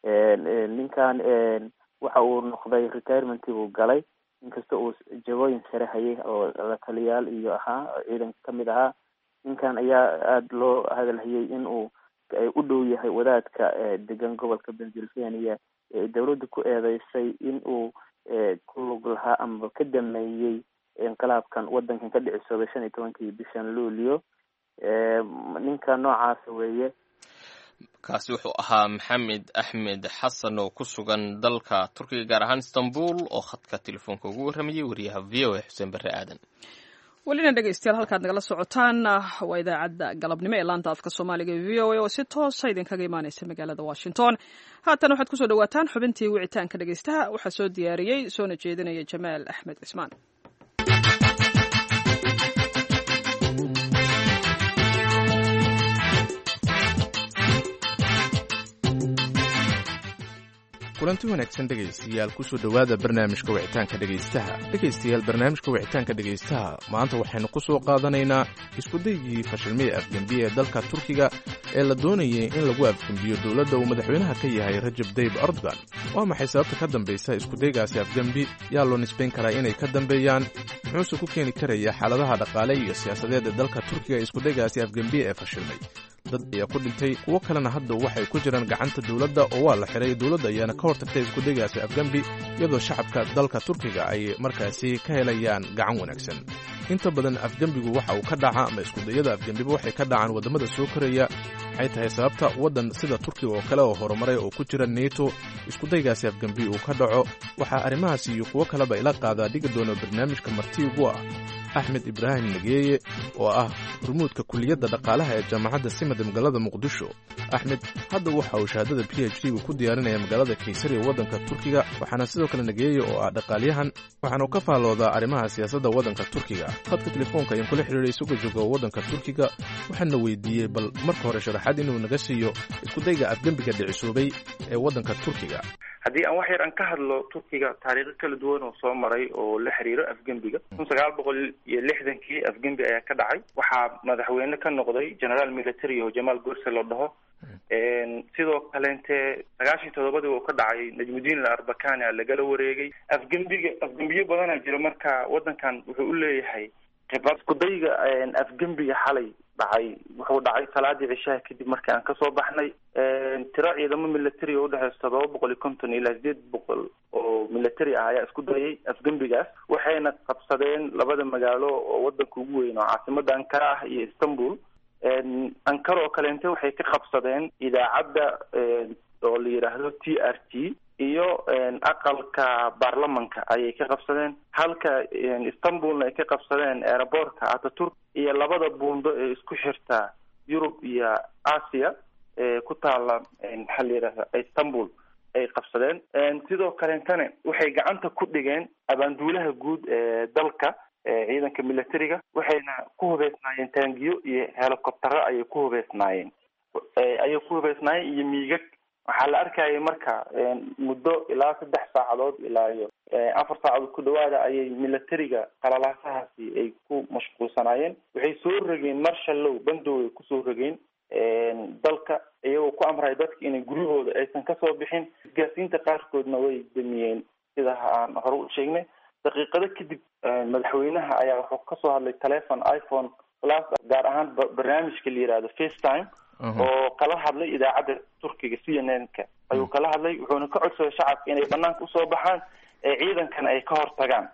ninkan waxa uu noqday retirement buu galay, inkasta uu jagooyin sare hayay oo la taliyaal iyo ahaa ciidanka kamid ahaa. ninkan ayaa aada loo hadalhayay in uu u dhow yahay wadaadka degan gobolka Pennsylvania ee dawladda ku eedeysay in uu ku lug lahaa ama ka dameeyey inqilaabkan wadankan ka dhicisoobay shan iyo tobankii bishan luulyo. ninka noocaas weeye. kaasi wuxuu ahaa maxamed axmed xasan oo ku sugan dalka Turkiga gaar ahaan Istanbul oo khadka telefoonka ugu warramayay wariyaha V O A Xuseen Barre Aadan. welina dhegeystayaal halkaad nagala socotaan waa idaacadda galabnimo ee laanta afka soomaaliga ee V O A oo si toosa idinkaga imaaneysa magaalada Washington. haatan waxaad kusoo dhawaataan xubintii wicitaanka dhegeystaha. waxaa soo diyaariyey soona jeedinaya Jamaal Axmed Cismaan. kulanti wanaagsan dhegaystayaal kusoo dhowaada barnaamijka wicitaanka dhegaystaha. dhegaystayaal barnaamijka wicitaanka dhegaystaha maanta waxaynu ku soo qaadanaynaa iskudaygii fashilmada afgembiye ee dalka Turkiga ee la doonayay in lagu afgembiyo dowladda uu madaxweynaha ka yahay Recep Tayyip Erdogan. waa maxay sababta ka dambaysa iskudaygaasi afgembi? yaa loo nisbayn karaa inay ka dambeeyaan? muxuuse ku keeni karaya xaaladaha dhaqaale iyo siyaasadeed ee dalka Turkiga ee iskudaygaasi afgembiye ee fashilmay? dad ayaa ku dhintay, kuwo kalena hadda waxay ku jiraan gacanta dowladda oo waa la xiray. dowladda ayaana ka hortagtay iskudaygaasi afgembi, iyadoo shacabka dalka Turkiga ay markaasi ka helayaan gacan wanaagsan. inta badan afgembigu waxa uu ka dhaca ama iskudayada afgembiba waxay ka dhacaan waddamada soo koraya. waxay tahay sababta waddan sida Turkiga oo kale oo horumaray oo ku jira NATO iskudaygaasi afgembi uu ka dhaco. waxaa arrimahaasi iyo kuwo kaleba ila qaadaa dhigi doono barnaamijka marti ugu ah axmed ibraahim nageeye oo ah hormuudka kuliyadda dhaqaalaha ee jaamacadda simada magaalada muqdisho. axmed hadda waxa uu shahaadada b h d ku diyaarinaya magaalada kaysari ee waddanka turkiga, waxaana sidoo kale nageeye oo ah dhaqaalyahan waxaanu ka faalloodaa arrimaha siyaasadda waddanka turkiga. khadka telefoonka ayaan kula xidhiiray isagoo jooga waddanka turkiga, waxaana weydiiyey bal marka hore sharaxaad inuu naga siiyo iskudayga afgembiga dhicisoobay ee waddanka turkiga. haddii aan wax yar aan ka hadlo turkiga taariikho kala duwan oo soo maray oo la xiriiro afgembiga kun sagaal boqol iyo lixdankii afgembi ayaa ka dhacay. waxaa madaxweyne ka noqday generaal military oo jamaal gorse loo dhaho. sidoo kaleente sagaashan todobadii uu ka dhacay najmudiin al arbakani a lagala wareegay. afgembiga afgembiyo badanaa jira, marka waddankan wuxuu u leeyahay khibrad. iskudayga afgembiga xalay dhacay wuxuu dhacay salaadii cishaha kadib markii aan kasoo baxnay. tiro ciidamo military oo udhexeysa todoba boqol iyo konton ilaa sideed boqol oo military ah ayaa isku dayay afgembigaas, waxayna qabsadeen labada magaalo oo wadanka ugu weyn oo caasimada ankara ah iyo istanbul. ankara oo kaleente waxay ka qabsadeen idaacadda oo la yidhaahdo t r t iyo aqalka baarlamanka ayay ka qabsadeen, halka istanbulna ay ka qabsadeen aerobortka ataturk iyo labada buundo ee isku xirta yurub iyo asia ee ku taala maxaa la yidhahda istanbul ay qabsadeen. sidoo kaleentana waxay gacanta ku dhigeen abaanduulaha guud ee dalka ciidanka militariga, waxayna ku hubeysnaayeen taangiyo iyo helicoptero ayay ku hubeysnaayeen ayay ku hubeysnaayeen iyo miigag. waxaa la arkayay marka muddo ilaa saddex saacadood ilaa iyo afar saacadood ku dhawaada ayay militariga qalalaasahaasi ay ku mashquulsanaayeen. waxay soo rogeen marshallow bandow ay kusoo rogeen dalka, iyagoo ku amray dadka inay guryahooda aysan kasoo bixin. isgaasiinta qaarkoodna way damiyeen sida aan hore u sheegnay. daqiiqado kadib madaxweynaha ayaa wuxuu kasoo hadlay telefon iphone plus, gaar ahaan barnaamijka la yihahdo facetime oo kala hadlay idaacadda turkiga c n n ka ayuu kala hadlay. wuxuuna ka codsaday shacabka inay banaanka usoo baxaan ee ciidankana ay ka hortagaan.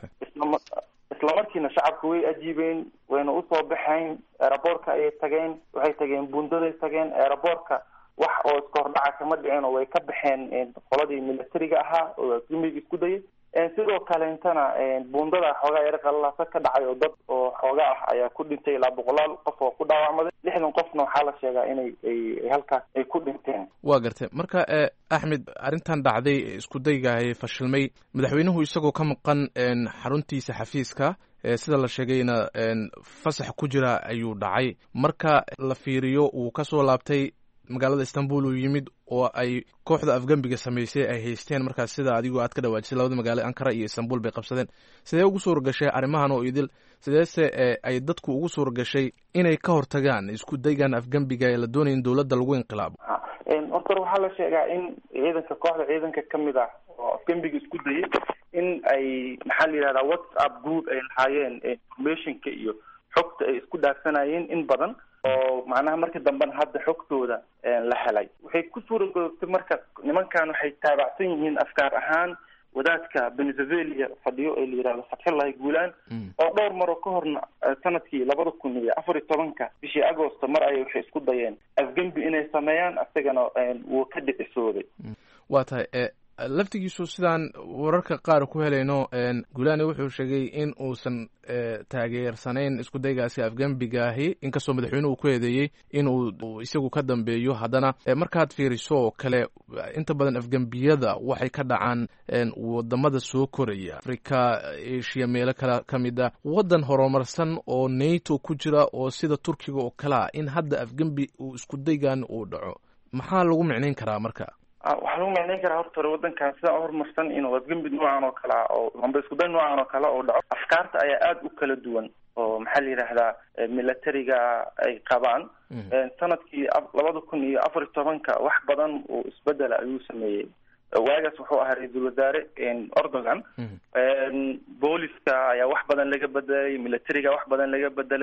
isla markiina shacabka way ajiibeen, wayna usoo baxeen. aerobortka ayay tageen, waxay tageen bundaday tageen. aerobortka wax oo iska hordhaca kama dhiceen oo way ka baxeen qoladii militariga ahaa oo afgembiga isku dayay. sidoo kaleentana buundada xoogaa yar qalalaasa ka dhacay oo dad oo xooga ah ayaa ku dhintay, ilaa boqolaal qof oo ku dhaawacmaday. lixdan qofna waxaa la sheegaa inay ay halkaas ay ku dhinteen. waa gartay. marka axmed, arrintan dhacday isku daygahay fashilmay, madaxweynuhu isagoo ka maqan xaruntiisa xafiiska sida la sheegayna fasax ku jira ayuu dhacay. marka la fiiriyo uu kasoo laabtay magaalada istanbul uu yimid oo ay kooxda afgembiga samaysay ay haysteen. markaas sida adigoo aad ka dhawaajisay labada magaalo ankara iyo istanbul bay qabsadeen. sidee ugu suura gashay arrimahan oo idil? sideese ay dadku ugu suura gashay inay ka hortagaan isku daygan afgembiga ee la doonaya in dowladda lagu inqilaabo? horta waxaa la sheegaa in ciidanka kooxda ciidanka kamid ah oo afgembiga isku dayay in ay maxaa la yihahdaa whatsapp group ay lahaayeen informationka iyo xogta ay isku dhaafsanayeen in badan, oo macnaha marka dambena hadda xogtooda la helay. waxay ku suura goobtay marka nimankan waxay taabacsan yihiin afkaar ahaan wadaadka venezuela fadhiyo ee la yihahdo fatxullahi guulaan, oo dhowr maro ka horna sanadkii labada kun iyo afar iyo tobanka bishii agosto mar ayay waxay isku dayeen afgembi inay sameeyaan, isagana wuu ka dhicisooday. waa tahay laftigiisu sidaan wararka qaar ku helayno, guulaani wuxuu sheegay in uusan taageersanayn isku daygaasi afgembigaahi, inkastoo madaxweynuhu ku eedeeyey inuu isagu ka dambeeyo. haddana markaad fiiriso oo kale, inta badan afgembiyada waxay ka dhacaan wadamada soo koraya, africa, asia, meelo kale ka mid a. waddan horumarsan oo nato ku jira oo sida turkiga oo kalea, in hadda afgembi uu isku daygan uu dhaco, maxaa lagu micnayn karaa marka? waxaa lagu macneyn karaa horta hore wadankan sidaa horumarsan inuu afgembi noocan oo kale oo amba iskuday noocan oo kale oo dhaco. afkaarta ayaa aada u kala duwan oo maxaa la yidhaahdaa militariga ay qabaan. sanadkii labada kun iyo afar iyo tobanka wax badan oo isbedela ayuu sameeyey. waagaas wuxuu ahaa ra-iisul wasaare Erdogan. booliska ayaa wax badan laga bedelay, militariga wax badan laga bedelay.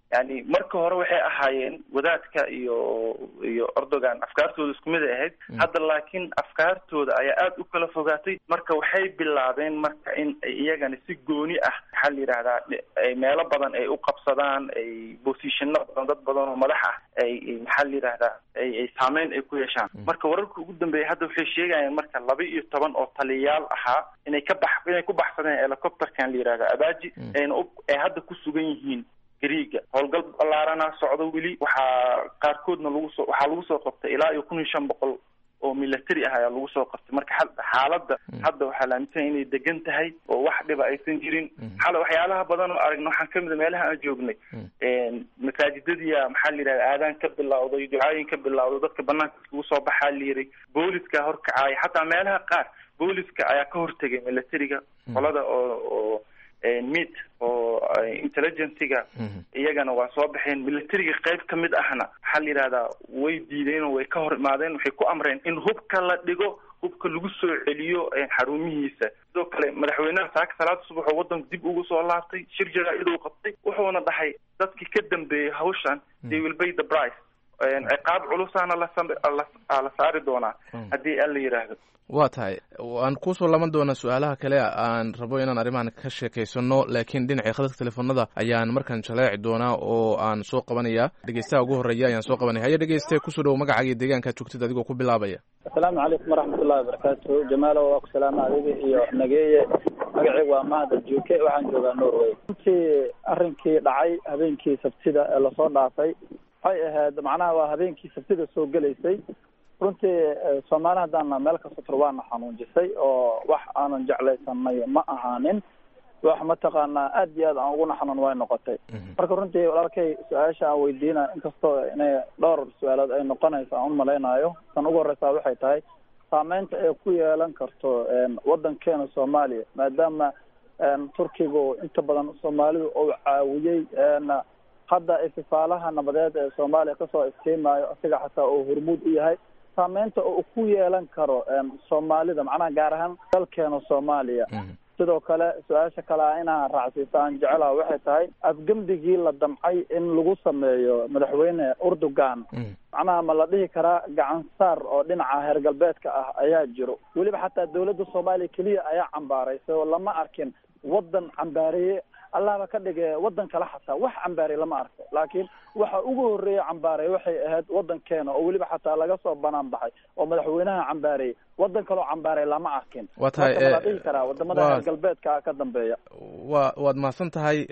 yani marka hore waxay ahaayeen wadaadka iyo iyo Erdogan afkaartooda isku mid ahayd hadda laakiin afkaartooda ayaa aad u kala fogaatay marka waxay bilaabeen marka in iyagana si gooni ah xal yiraahdaa ay meelo badan ay u qabsadaan ay position badan dad badan oo madax ah ay xal yiraahdaa ay ay saameyn ay ku yeeshaan marka wararka ugu dambeeyay hadda waxay sheegayaan marka laba iyo toban oo taliyaal ahaa inay ka bax inay ku baxsadeen helicopterkan yiraahdaa Abaji ay hadda ku sugan yihiin Greega howlgal ballaarana socdo wili waxaa qaarkoodna lagu soo waxaa lagu soo qabtay ilaa iyo kun iyo shan boqol oo military ah ayaa lagu soo qabtay marka xaaladda hadda waxaa la aaminsan inay degan tahay oo wax dhiba aysan jirin xal waxyaalaha badan oo aragno waxaan kamid meelaha aan joognay masaajidada maxaa la yiraahdaa aadaan ka bilowday ducooyin ka bilowday dadka banaanka iskugu soo baxaa la yiri booliska horkacay xataa meelaha qaar booliska ayaa ka hortagay militariga qolada oo mid oo intelligence-ga iyagana waa soo baxeen militariga qayb ka mid ahna waxaa la yidhahdaa way diideen oo way ka hor imaadeen waxay ku amreen in hubka la dhigo hubka lagu soo celiyo xarumihiisa sidoo kale madaxweynaha saaka salaada subax oo wadanka dib ugu soo laabtay shir jaraa'id uu qabtay wuxuuna dhahay dadkii ka dambeeyay hawshan they will pay the price ciqaab culusaana la la saari doonaa haddii aan la yidhaahdo waa tahay waan kusoo laban doonaa su-aalaha kale aan rabo inaan arrimahan ka sheekaysano laakiin dhinacii khadadka telefoonada ayaan markaan jaleeci doonaa oo aan soo qabanaya dhegeystaha ugu horreeya ayaan soo qabanaya haya dhegeyste kusoo dhowo magacaaga iyo deegaankaad joogtid adigoo ku bilaabaya asalaamu calaykum waraxmatullahi wabarakaatu jamaalo waa ku salaama adiga iyo nageeye magacaygu waa mahad juuke waxaan joogaa norway runtii arrinkii dhacay habeenkii sabtida ee lasoo dhaafay waxay ahayd macnaha waa habeenkii sabtida soo gelaysay runtii Soomaaliya hadana meel ka safar waana xanuunjisay oo wax aanan jeclaysanay ma ahaanin wax ma taqaana aad iyo aad aan ugu xanuun way noqotay marka runtii walaalkay su-aasha aan weydiina inkastoo inay dhowr su-aalood ay noqonayso aan u malaynayo tan ugu horeysa waxay tahay saameynta ay ku yeelan karto wadankeena Soomaaliya maadaama Turkiga inta badan Soomaalidu oo caawiyay hadda istifaalaha nabadeed ee Soomaaliya ka soo istiimayo asiga xataa oo hormuud u yahay saameynta uu ku yeelan karo Soomaalida macnaha gaar ahaan dalkeena Soomaaliya sidoo kale su-aasha kale inaan raacsiisaan jecelahay waxay tahay afgambigii la damcay in lagu sameeyo madaxweyne Erdogan macnaha ma la dhihi karaa gacan saar oo dhinaca heer galbeedka ah ayaa jiro weliba xataa dawladda Soomaaliya kaliya ayaa cambaaraysay oo lama arkin wadan cambaariyay Allah ka dhigay wadan kala xataa wax cambaari lama arko laakiin waxa ugu horeeyay cambaari waxay ahayd wadankeena oo waliba xataa laga soo banaan baxay oo madaxweynaha cambaari wadan kale oo cambaari lama arkin waxa la dhihi karaa wadamada galbeedka ka dambeeya waa waad maasan tahay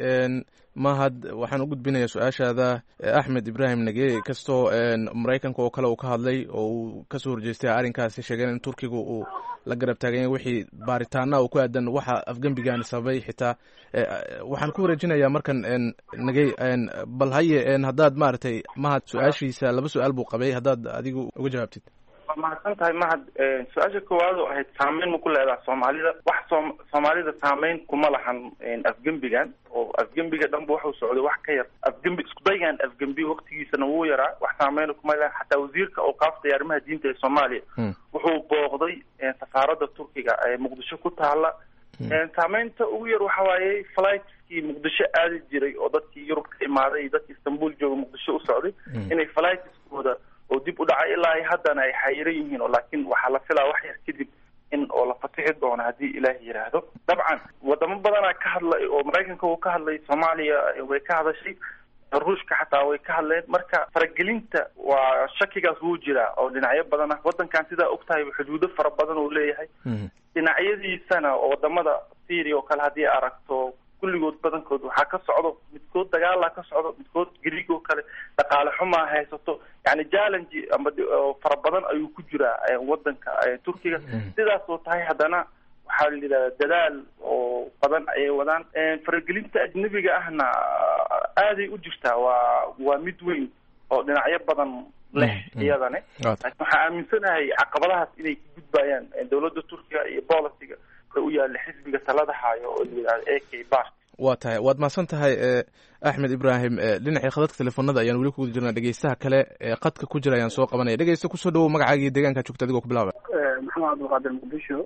mahad waxaan u gudbinayaa su-aashaada Axmed Ibrahim Nagey kasto Mareykanka oo kale uu ka hadlay oo ka soo horjeestay arrinkaasi sheegeen in Turkiga uu la garab taagan yahay wixii baaritaana uu ku aadan waxa afgambigan sabay xitaa waxaan ku wareejinayaa markan Nagey bal haye haddaad maartay mahad su-aashiisa laba su-aal buu qabay haddaad adigu uga jawaabtid mahadsan tahay mahad su-aasha koowaad oo ahayd saameyn ma ku leedahay Soomaalida wax Soomaalida saameyn kuma lahan afgambigan oo afgambiga dhanba wuxuu socday wax ka yar afgambi isku daygan afgambi waqtigiisana wuu yaraa wax saameyn kuma lahan xataa wasiirka oo qaabtay arrimaha diinta ee Soomaaliya wuxuu booqday safaaradda Turkiga ee Muqdisho ku taala saameynta ugu yar waxa waaye flightskii Muqdisho aadi jiray oo dadkii Yurub ka imaaday iyo dadkii Istanbul jooga Muqdisho u socday inay flightskooda oo dib u dhacay ilaa haddana ay xayran yihiin oo laakiin waxaa la filaa wax yar kadib in oo la fatixi doono haddii Ilaahay yiraahdo dabcan wadamo badan ka hadlay oo Mareykanka uu ka hadlay Soomaaliya way ka hadashay Ruushka xataa way ka hadleen marka faragelinta waa shakigaas wuu jiraa oo dhinacyo badan ah wadankan sidaa ogtahay xuduudo fara badan uu leeyahay dhinacyadiisana oo wadamada Syria oo kale haddii aragto kulligood badankood waxaa ka socdo midkood dagaala ka socdo midkood Greek oo kale dhaqaale xumaa haysato yani challenge ama fara badan ayuu ku jiraa wadanka Turkiga sidaas oo tahay haddana waxaa la yiraahdaa dadaal oo badan ay wadaan faragelinta ajnabiga ahna aaday u jirtaa waa waa mid weyn oo dhinacyo badan leh iyadana laakiin waxaa aaminsanahay caqabadahaas inay ka gudbayaan dawladda Turkiga iyo policy-ga u yaala xisbiga talada hayo oo yiraahdo A K Party waa tahay waad maasan tahay Axmed Ibrahim dhinacii khadadka telefoonada ayaan weli ku jirnaa dhegeystaha kale ee qadka ku jira ayaan soo qabanaya dhegeysta kusoo dhawow magacaaga iyo deegaanka joogta adigoo ku bilaaba Maxamed Abdulqaadir Muqdisho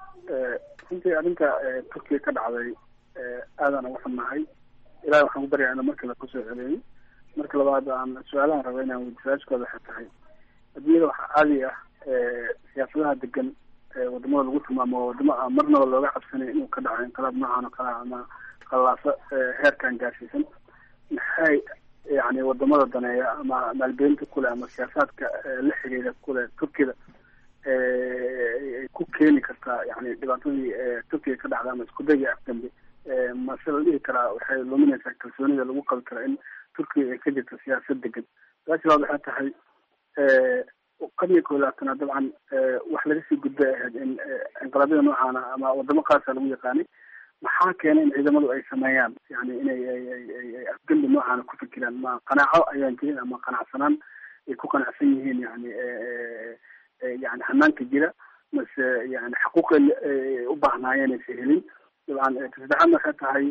runtii arrinta Turkiga ka dhacday aadana waxaan nahay ilaahay waxaan u baryaa inuu markale ku soo celiyo marka labaad aan su-aalahan raba inaan weydiyo su-aashkooda waxay tahay adduunyada waxaa caadi ah siyaasadaha degan wadamada lagu tilmaamo wadamo aan marnaba looga cabsanay inuu ka dhaco inqilaab noocan oo kale ama qallaasa heerkan gaarsiisan maxay yani wadamada daneeya ama maalgelinta kule ama siyaasaadka la xiriira kule turkida ku keeni kartaa yani dhibaatadii turkiga ka dhacda ama isku dayga afdambe mase la dhihi karaa waxay luminaysaa kalsoonida lagu qabi kara in turkiga ay ka jirto siyaasad degan su-aasha labaad waxay tahay qarniga koo labaatanaad dabcan wax laga sii gudbay ahayd in inqilaabyada noocaana ama wadamo qaasa lagu yaqaanay maxaa keenay in ciidamadu ay sameeyaan yani inay ay afgembi noocaana ku fikiraan ma qanaaco ayaan jirin ama qanacsanaan ay ku qanacsan yihiin yani yani hanaanka jira mase yani xaquuqa u baahnaayeen aysa helin dabcan saddexaad waxay tahay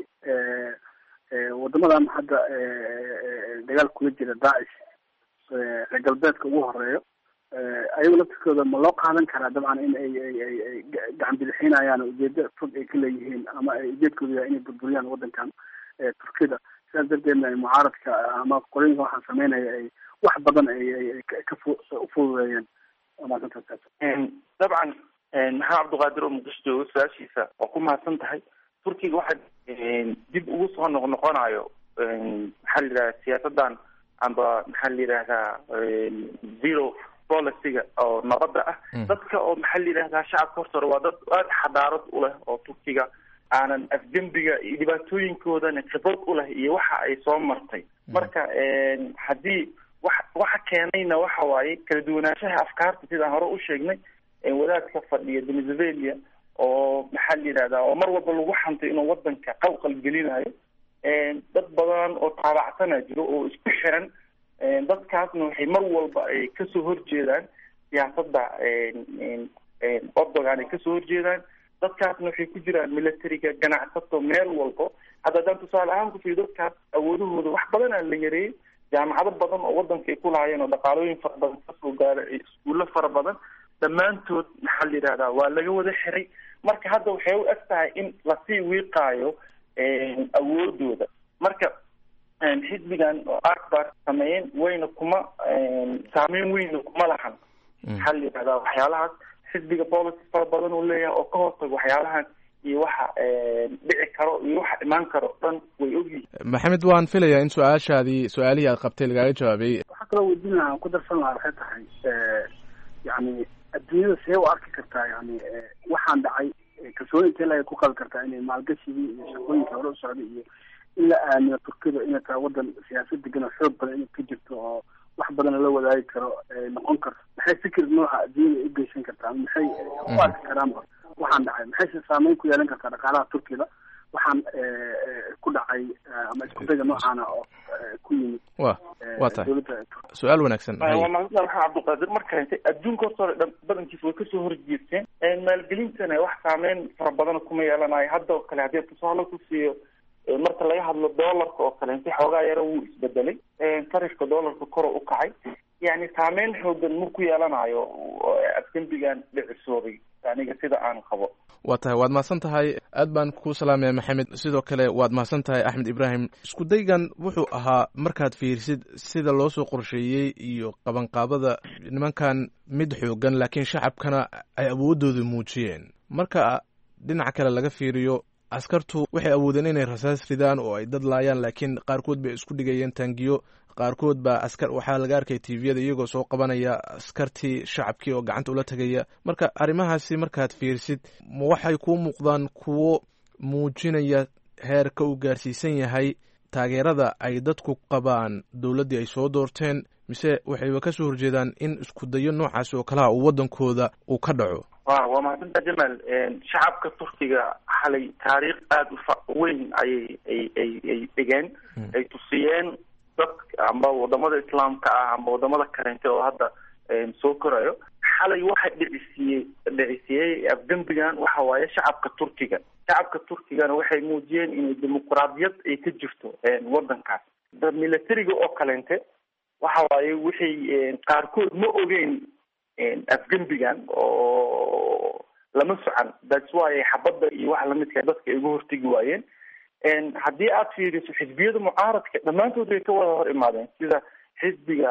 wadamadan hadda dagaal kula jira daacish reer galbeedka ugu horeeyo ayagu laftirkooda ma loo qaadan karaa dabcan in ay ay ay ay gacan bidixinayaan ujeeda fog ay ka leeyihiin ama ay ujeedkooda yahay inay burburiyaan wadankan turkida sidaas darteedna ay mucaaradka ama qolinka waxaan sameynaya ay wax badan ay ay ka ufududeeyeen dabcan maxamed cabdiqaadir oo muqdisho jooga su-aashiisa waa ku mahadsan tahay turkiga waxa dib ugu soo noqnoqonayo maxaa la yidhahda siyaasadan amba maxaa la yidhahdaa zero policyga oo nabadda ah dadka oo maxaa la yidhahdaa shacabka horta hore waa dad aada xadaarad u leh oo turkiga aanan afgembiga iyo dhibaatooyinkoodana khibrad u leh iyo waxa ay soo martay marka haddii wa waxa keenayna waxa waaye kala duwanaanshaha afkaarta sidaan hore u sheegnay wadaadka fadhiya venezuela oo maxaa la yidhahdaa oo mar walba lagu xantay inuu wadanka qalqal gelinayo dad badan oo taabacsana jiro oo isku xiran dadkaasna waxay mar walba ay kasoo horjeedaan siyaasadda ordogan ay kasoo horjeedaan dadkaasna waxay ku jiraan militariga ganacsato meel walbo hadda haddaan tusaale ahaan kufiyo dadkaas awoodahooda wax badanaa la yareeyey jaamacado badan oo wadanka ay ku lahaayeen oo dhaqaalooyin fara badan kasoo gaaray iskuulo fara badan dhammaantood maxaa la yidhahdaa waa laga wada xiray marka hadda waxay u eg tahay in lasii wiiqaayo awoodooda marka xisbigan oo akbar sameeyeen wayna kuma saameyn weyna kuma lahan maxaa la yidhahdaa waxyaalahaas xisbiga policy fara badan uu leeyahay oo ka hortago waxyaalahan iyo waxa dhici karo iyo waxa imaan karo dhan way ogyihiin maxamed waan filayaa in su-aashaadii su-aalihii aad qabtay lagaaga jawaabay waxaa kaloo weydiin lahaa ku darsan lahaa waxay tahay yani adduunyada see u arki kartaa yani waxaan dhacay kalsooni intee laga ku qabi kartaa inay maalgashigii iyo shaqooyinka hore u socday iyo in la aamino turkida inay tahay wadan siyaasad degan oo xoog badan inay ka jirto oo wax badan lala wadaagi karo noqon karto maxay fikir nooca adduunyada u geysan kartaa maxay u arki karaanba waxaan dhacay maxay saameyn ku yeelan kartaa dhaqaalaha turkida waxaan ku dhacay ama isku dayga noocaana oo ku yimid wa wa tahay su-aal wanaagsan waa mahadsan waxaa cabdiqaadir marka intay adduunka horta hore badankiisa way kasoo horjeesteen maalgelintana wax saameyn fara badan kuma yeelanayo hadda oo kale haddii tusaale ku siiyo marka laga hadlo doolarka oo kale inta xoogaa yara wuu isbedelay sarifka doolarka kor u kacay yani saameyn xoogan ma ku yeelanayo afgembigan dhicisoobay aniga sida aan qabo waa tahay waad mahadsan tahay aad baan kuu salaamaya maxamed sidoo kale waad mahadsan tahay axmed ibraahim isku daygan wuxuu ahaa markaad fiirisid sida loo soo qorsheeyey iyo qabanqaabada nimankan mid xoogan laakiin shacabkana ay awoodooda muujiyeen marka dhinaca kale laga fiiriyo askartu waxay awoodeen inay rasaas ridaan oo ay dad laayaan laakiin qaarkood bay isku dhigayeen taangiyo qaarkood baa askar waxaa laga arkay tviyada iyagoo soo qabanaya askartii shacabkii oo gacanta ula tegaya marka arrimahaasi markaad fiirsid ma waxay kuu muuqdaan kuwo muujinaya heerka uu gaarsiisan yahay taageerada ay dadku qabaan dowladdii ay soo doorteen mise waxayba ka soo horjeedaan in isku dayo noocaas oo kalaha uu waddankooda uu ka dhaco wa waa mahadsantaa jamaal shacabka turkiga xalay taariikh aada u weyn ayay ay ay ay dhigeen ay tusiyeen dadka amba wadamada islaamka ah amba wadamada kaleente oo hadda soo korayo xalay waxa dhicisiiyey dhicisiiyey afgembigan waxa waaye shacabka turkiga shacabka turkigana waxay muujiyeen inay dimuqraadiyad ay ka jirto wadankaas militariga oo kaleente waxa waaye waxay qaarkood ma ogeyn afgembigan oo lama socan that's why xabadda iyo waxa lamidka dadka ay uga hortegi waayeen haddii aad fiiriso xisbiyada mucaaradka dhammaantood way ka wada hor imaadeen sida xisbiga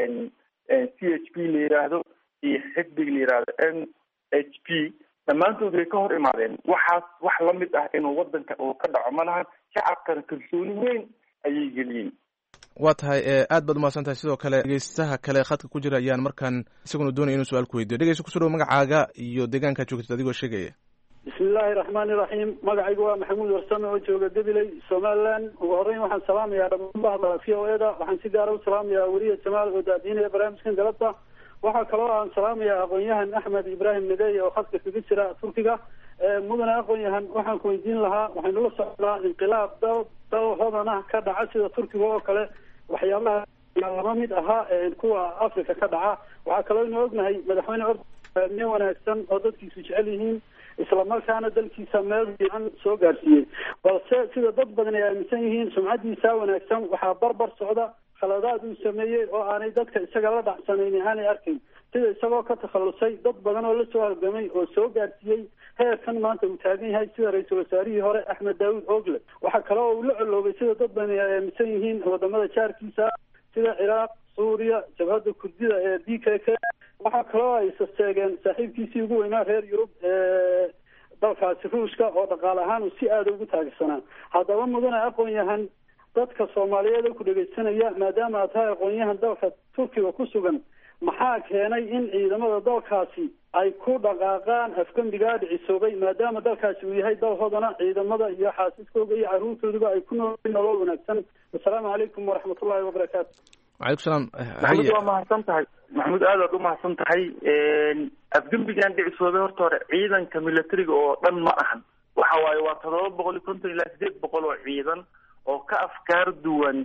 c h p la yiraahdo iyo xisbiga la yiraahdo n h p dhammaantood way ka hor imaadeen waxaas wax lamid ah inuu wadanka uu ka dhaco ma lahan shacabkana kalsooni weyn ayay geliyeen waa tahay aad baad umahadsan tahay sidoo kale dhegeystaha kale khadka ku jira ayaan markaan isaguna doonaya inuu su-aal ku weydiyo dhegeysta kusoo dhawo magacaaga iyo deegaankaa joogtid adigoo sheegaya bismi illaahi raxmaani raxiim magacaygu waa maxamuud warsame oo jooga gabiley somaliland ugu horeyn waxaan salaamayaa dhammaan bahda v o eda waxaan si gaara u salaamayaa weriye jamaal oo daadiinaya barnaamijkan galabta waxaa kaloo aan salaamayaa aqoon-yahan axmed ibraahim nadey oo khadka kaga jira turkiga mudane aqoon-yahan waxaan ku weydiin lahaa waxaynu la socdaa inqilaab dal dal hodan ah ka dhaca sida turkiga oo kale waxyaabaha lama mid ahaa kuwa africa ka dhaca waxaa kaloo inu ognahay madaxweyne orne wanaagsan oo dadkiisu jecel yihiin islamarkaana dalkiisa meel fiican soo gaarsiiyey balse sida dad badan ay aaminsan yihiin sumcadiisa wanaagsan waxaa barbar socda khaladaad uu sameeyey oo aanay dadka isaga la dhacsanayni aanay arkin sida isagoo ka takhalusay dad badan oo lasoo halgamay oo soo gaarsiiyey heerkan maanta uu taagan yahay sida ra-iisul wasaarihii hore axmed daawud ogle waxaa kale oo uu la coloobay sida dad badan ay aaminsan yihiin wadamada jaarkiisa sida ciraaq suuriya jabhadda kurdida ee d k k waxaa kaloo ay sasteegeen saaxiibkiisii ugu weynaa reer yurub ee dalkaasi ruushka oo dhaqaale ahaan uu si aada ugu taagsanaa haddaba mudane aqoon-yahan dadka soomaaliyeed oo ku dhegeysanaya maadaama aad tahay aqoon-yahan dalka turkiga ku sugan maxaa keenay in ciidamada dalkaasi ay ku dhaqaaqaan afgembigaa dhicisoobay maadaama dalkaasi uu yahay dal hodana ciidamada iyo xaasiskooda iyo caruurtooduba ay ku nool nolol wanaagsan assalaamu calaykum waraxmatullaahi wabarakaatu wacalaykum salaam maxamuud waa mahadsan tahay maxamuud aad aad umahadsan tahay afgembigan dhicisoobay horta hore ciidanka militariga oo dhan ma ahan waxa waaye waa todoba boqol iyo konton ilaa sideed boqol oo ciidan oo ka afkaar duwan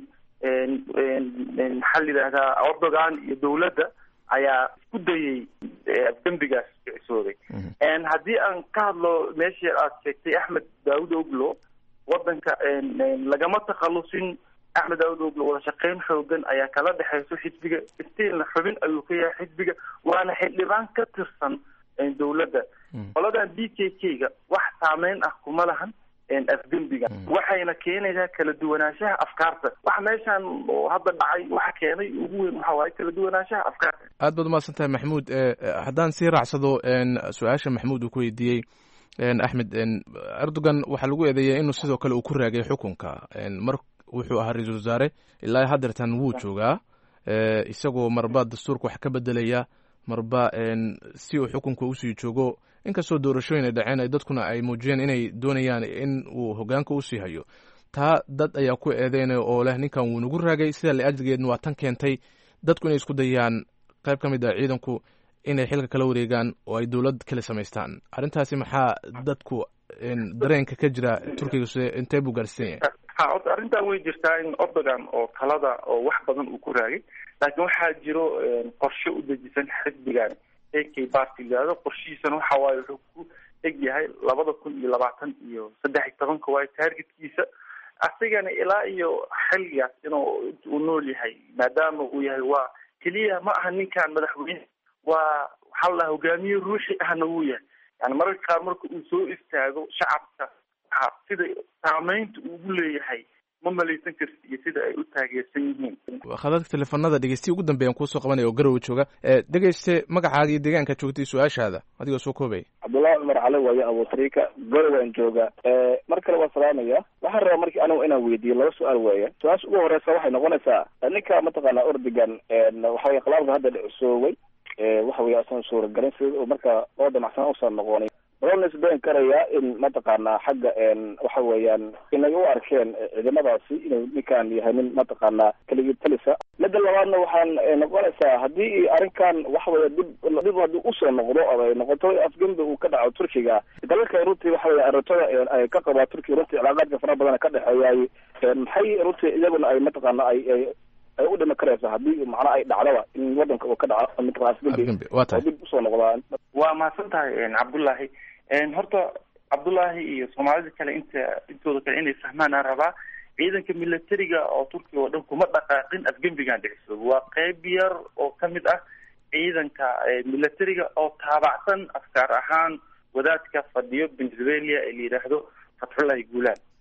maxaa la yidhahdaa erdogan iyo dawladda ayaa isku dayay afgembigaas dhicisoobay haddii aan ka hadlo meeshii aad sheegtay axmed daawud oglo wadanka lagama takhalusin axmed daawud oglo wada shaqeyn xoogan ayaa kala dhexeyso xisbiga stilna xubin ayuu ka yahay xisbiga waana xildhibaan ka tirsan dawladda qoladan d k k ga wax saameyn ah kuma lahan afgembiga waxayna keenaysaa kala duwanaanshaha afkaarta wax meeshaan oo hadda dhacay waxa keenay ugu weyn waxa waaye kala duwanaanshaha afkaarta aad baad umahadsan tahay maxamuud haddaan sii raacsado su-aasha maxamuud uu ku weydiiyey axmed erdogan waxaa lagu eedeeyay inuu sidoo kale uu ku raagay xukunka mar wuxuu ahaa ra-iisul wasaare ilaa haddeertan wuu joogaa isagoo marba dastuurka wax ka bedelaya marba si uu xukunka usii joogo inkastoo doorashooyin ay dhaceen ay dadkuna ay muujiyeen inay doonayaan in uu hogaanka usii hayo taa dad ayaa ku eedeynaya oo leh ninkan wuu nagu raagay sida la-ajligeedna waa tan keentay dadku inay isku dayaan qayb ka mid ah ciidanku inay xilka kala wareegaan oo ay dowlad kale samaystaan arrintaasi maxaa dadku dareenka ka jira turkiga intee buu gaarsiisan yahay ha horta arrintan way jirtaa in erdogan oo talada oo wax badan uu ku raagay laakiin waxaa jiro qorshe u dejisan xisbigan a k party yidhaahdo qorshihiisana waxa waaye wuxuu ku eg yahay labada kun iyo labaatan iyo saddex iyo tobanka waaye targetkiisa asigana ilaa iyo xilligaas inuu uu nool yahay maadaama uu yahay waa keliya ma aha ninkan madaxweyne waa waxaa la hogaamiye ruuxi ahna wuu yahay yani mararka qaar marka uu soo istaago shacabka waxaa sida saameynta ugu leeyahay ma malaysan karti iyo sida ay u taageersan yihiin khadadka teleefanada dhegeystiya ugu dambeeyaan kuusoo qabanaya oo garowe jooga dhegeyste magacaaga iyo deegaanka joogtay su-aashaada adigoo soo koobay cabdullahi cumar cali waayo abuutriika garowaan jooga mar kale waan salaamaya waxaan rabaa markii anigu inaan weydiiyo laba su-aal weeye su-aasha ugu horeysa waxay noqonaysaa ninka mataqaanaa ordigan waxa weye qalaabka hadda dhicusooway waxa weye asan suuragalin sida marka oo damacsan usan noqonay balona isbeen karayaa in mataqaanaa xagga waxa weeyaan inay u arkeen ciidamadaasi inuu ninkan yahay nin mataqaanaa keligii talisa midda labaadna waxaan noqonaysaa haddii arrinkan waxa weya dib dib haddii usoo noqdo oo ay noqoto afgembi uu ka dhaco turkiga dalalka runtii waxa weya arrintada ay ka qabaa turkiga runtii cilaaqaadka fara badan ka dhexeeyaay maxay runtii iyaguna ay mataqaanaa ay ay ay u dhimi karaysa haddii macnaa ay dhacdaba in wadanka uu ka dhaco mataqana afgembi oo dib usoo noqdaa waa mahadsan tahay cabdullaahi horta cabdullaahi iyo soomaalida kale inta intooda kale inay fahmaan aan rabaa ciidanka militariga oo turkiga oo dhan kuma dhaqaaqin afgembigan dhiciso waa qeyb yar oo kamid ah ciidanka militariga oo taabacsan afkaar ahaan wadaadka fadhiyo pennsylvania ee la yidhaahdo fatxullahi guulaan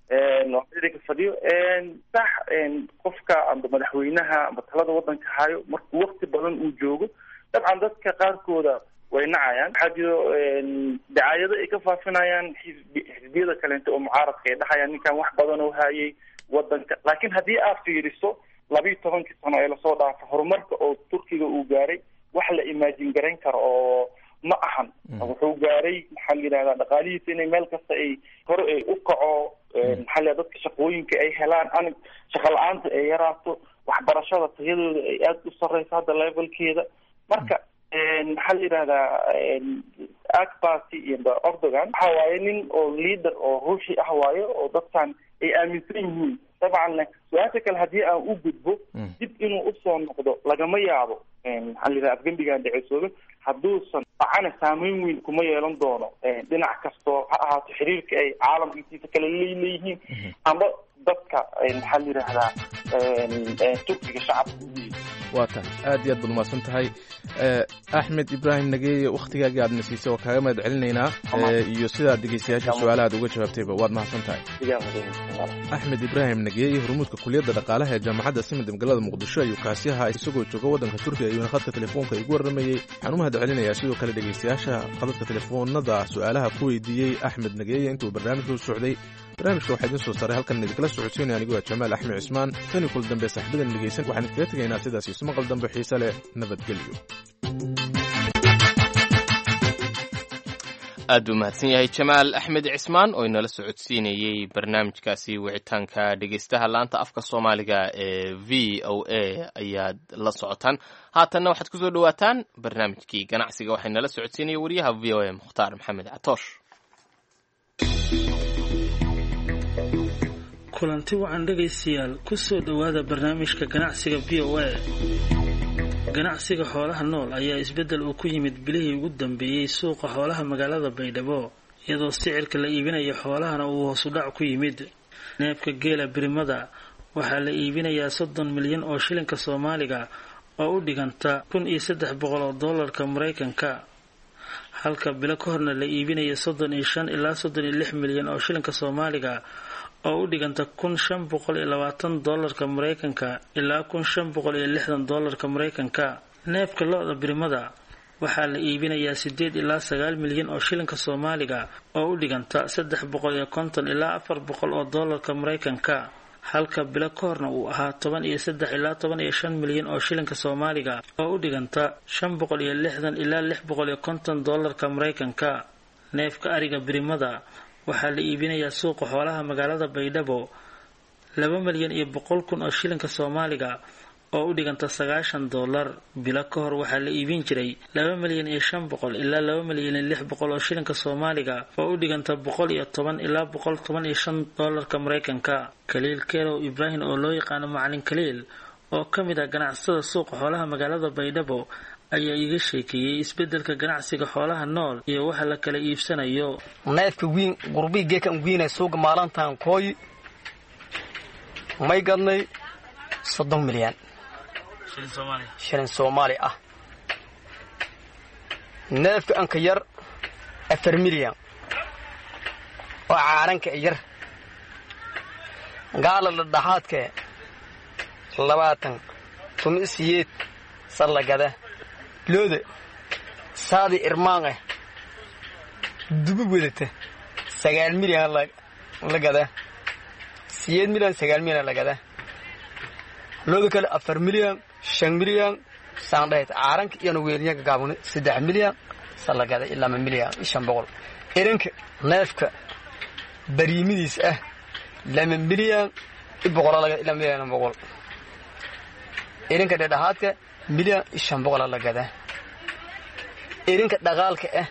ka fadhiyo sax qofka amba madaxweynaha amba talada wadanka hayo markuu waqti badan uu joogo dabcan dadka qaarkooda way nacayaan waxaa jiro dacaayado ay ka faafinayaan xisbiyada kaleento oo mucaaradka ay dhahayaan ninkan wax badan oo hayay wadanka laakiin haddii aad fiiriso labiiyo tobankii sano ee lasoo dhaafo horumarka oo turkiga uu gaaray wax la imaajin garayn karo oo ma ahan wuxuu gaaray maxaa la yidhahdaa dhaqaalihiisa inay meel kasta ay hore ay u kaco maxaa la dadka shaqooyinka ay helaan an shaqo la-aanta ay yaraato waxbarashada tayadooda ay aada u sarreyso hadda levelkeeda marka maxaa la yidhahdaa akbasi iyo Erdogan waxa waaye nin oo leader oo ruuxi ah waaye oo dadkan ay aaminsan yihiin dabcan su-aasha kale haddii aan u gudbo dib inuu usoo noqdo lagama yaabo maxaa la yidhahdaa afgembigaan dheceysoobe hadduusan dhacana saameyn weyn kuma yeelan doono dhinac kastoo ha ahaato xiriirka ay caalamka intiisa kale leeyihiin amba dadka maxaa la yidhahdaa turkiga shacabka waa tahay aad iyo aad baad umahadsan tahay axmed ibraahim nageeye wakhtigaagii aadna siisay waa kaaga mahad celinaynaa iyo sidaad dhegeystayaasha su-aalahaad uga jawaabtayba waad mahadsan tahay axmed ibraahim nageeye hormuudka kuliyadda dhaqaalaha ee jaamacadda simid magaalada muqdisho ayuu kaasi ahaa isagoo jooga waddanka turkiga ayuuna khadka telefoonka igu warramayey waxaan u mahad celinayaa sidoo kale dhegeystayaasha khadadka telefoonada su-aalaha ku weydiiyey axmed nageeye intuu barnaamijka u socday barnaamijka waxaa idiin soo saaray halkan idinkala socodsiinaya anigoo jamaal axmed cismaan tani kul dambe saaxiibadan dhegeysan waxaan kaga tegaynaa sidaas isu maqal dambe xiise leh nabadgelyo aad buu mahadsan yahay jamaal axmed cismaan oo inala socodsiinayey barnaamijkaasi wicitaanka dhegeystaha laanta afka soomaaliga ee v o a ayaad la socotaan haatanna waxaad kusoo dhawaataan barnaamijkii ganacsiga waxaa inala socodsiinaya wariyaha v o a mukhtaar maxamed catoosh kulanti wacan dhegaystayaal ku soo dhowaada barnaamijka ganacsiga v o a ganacsiga xoolaha nool ayaa isbeddel uu ku yimid bilihii ugu dambeeyey suuqa xoolaha magaalada baydhabo iyadoo sicirka la iibinayo xoolahana uu hoosu dhac ku yimid neefka geela birimada waxaa la iibinayaa soddon milyan oo shilinka soomaaliga oo u dhiganta kun iyo saddex boqol oo doolarka maraykanka halka bilo ka horna la iibinaya soddon iyo shan ilaa soddon iyo lix milyan oo shilinka soomaaliga oo u dhiganta kun shan boqol iyo labaatan doolarka maraykanka ilaa kun shan boqol iyo lixdan doolarka maraykanka neefka lo-da birimada waxaa la iibinayaa sideed ilaa sagaal milyan oo shilinka soomaaliga oo u dhiganta saddex boqol iyo konton ilaa afar boqol oo doolarka maraykanka halka bilo ka horna uu ahaa toban iyo saddex ilaa toban iyo shan milyan oo shilinka soomaaliga oo u dhiganta shan boqol iyo lixdan ilaa lix boqol iyo konton doolarka maraykanka neefka ariga birimada waxaa la iibinayaa suuqa xoolaha magaalada baydhabo laba milyan iyo boqol kun oo shilinka soomaaliga oo u dhiganta sagaashan doolar bilo ka hor waxaa la iibin jiray laba milyan iyo shan boqol ilaa laba milyan iyo lix boqol oo shilinka soomaaliga oo u dhiganta boqol iyo toban ilaa boqol toban iyo shan doolarka maraykanka kaliil keelow ibraahim oo loo yaqaano macalin kaliil oo ka mid ah ganacsatada suuqa xoolaha magaalada baydhabo ayaa iiga sheekeeyey isbedelka ganacsiga xoolaha nool iyo waxa la kala iibsanayo neefka wiin gurbii geekan wiinay suuqa maalintan kooy may gadnay soddon milyan shilin soomaali ah neefka anka yar afar milyan oo caaranka yar gaala la dhaxaadka labaatan tumi siyeed sallagada looda saadi irmaange dubu wedata sagaal milyan la gadaa siyeed milyan sagaal milyan la gadaa looda kale afar milyan shan milyan saandhayd caaranka iyana weelyaga gaabani saddex milyan salagada ilaa ma milyan shan boqol irinka neefka bariimidiis ah lama milyan i boqola laga ilaa milyan boqol irinka dhedhahaadka milyan shan boqola la gadaa irinka dhaqaalka ah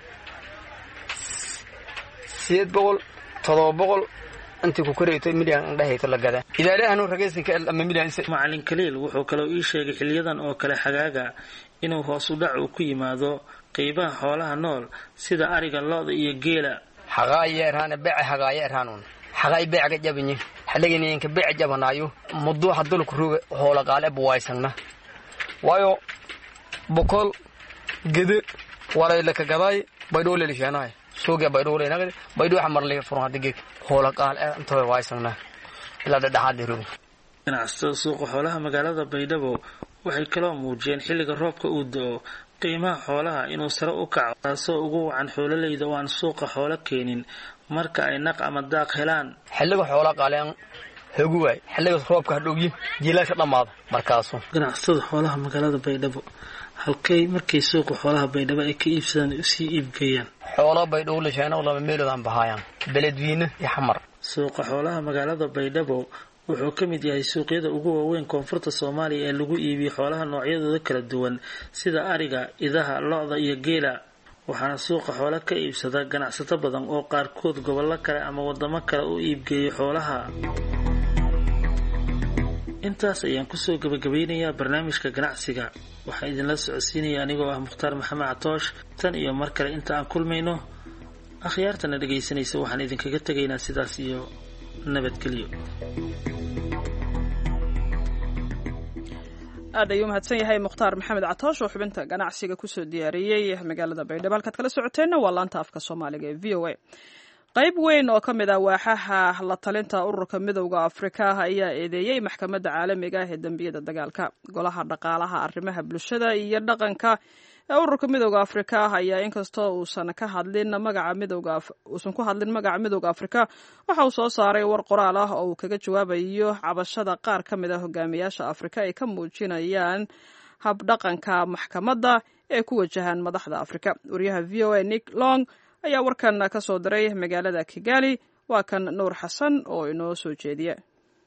sideed boqol todoba boqol intii ku korayto milyan dhahayto la gadaa idaarahan ragaysanka ama milyan macalin kaliil wuxuu kaloo ii sheegay xiliyadan oo kale xagaaga inuu hoos u dhac uu ku yimaado qiibaha xoolaha nool sida ariga lo'da iyo geela xagaayeerhana beec xagaayeerhanun xagaay beecga jabinyi xalagineenka beec jabanaayo muddo hadul ku ruga hoola qaale buwaysana waayo bokol gede waray la ka gaday baydoo leelishanaay suuqa baydhabo leeyahay baydhabo waxa marlay furan digig hoola qaal inta way waaysanna ilaa dhexaad diru ganacsatada suuqa xoolaha magaalada baydhabo waxay kala muujiyeen xilliga roobka uu da'o qiimaha xoolaha inuu sare u kaco taasoo ugu wacan xoolalayda oo aan suuqa xoolo keenin marka ay naq ama daaq helaan xilliga xoolaha qaaleen hagu way xilliga roobka hadhowyi jiilasha dhamaada markaasoo ganacsatada xoolaha magaalada baydhabo halkay markay suuqa xoolaha baydhabo ay ka iibsadaan u sii iibgeeyaan xoolaha baydhabo la sheeno laba meeloodaan bahayaan beledweyne iyo xamar suuqa xoolaha magaalada baydhabo wuxuu ka mid yahay suuqyada ugu waaweyn koonfurta Soomaaliya ee lagu iibiyo xoolaha noocyadooda kala duwan sida ariga, idaha, lo'da iyo geela waxaana suuqa xoolaha ka iibsada ganacsato badan oo qaarkood gobollo kale ama wadamo kale u iibgeeyo xoolaha intaas ayaan kusoo gabagabeynayaa barnaamijka ganacsiga waxaan idinla socodsiinaya anigoo ah Mukhtaar Maxamed Catoosh tan iyo mar kale inta aan kulmayno akhyaartana dhageysanaysa waxaan idinkaga tegaynaa sidaas iyo nabadgelyo aad ayuu mahadsan yahay Mukhtaar Maxamed Catoosh oo xubinta ganacsiga kusoo diyaariyay magaalada Baydhabo halkaad kala socoteena waa laanta afka Soomaaliga ee V O A qayb weyn oo ka mid ah waaxaha la talinta ururka midowga Afrika ayaa eedeeyay maxkamadda caalamiga ah ee dambiyada dagaalka golaha dhaqaalaha arrimaha bulshada iyo dhaqanka ee ururka midowga Afrika ayaa inkastoo uusan ka hadlin magaca midowga uusan ku hadlin magaca midowga Afrika waxa uu soo saaray war qoraal ah oo uu kaga jawaabayo cabashada qaar ka mid ah hogaamiyaasha Afrika ay ka muujinayaan hab dhaqanka maxkamadda ee ku wajahan madaxda Afrika wariyaha V O A Nick Long ayaa warkan ka soo diray magaalada Kigali waa kan Nuur Xasan oo inoo soo jeediya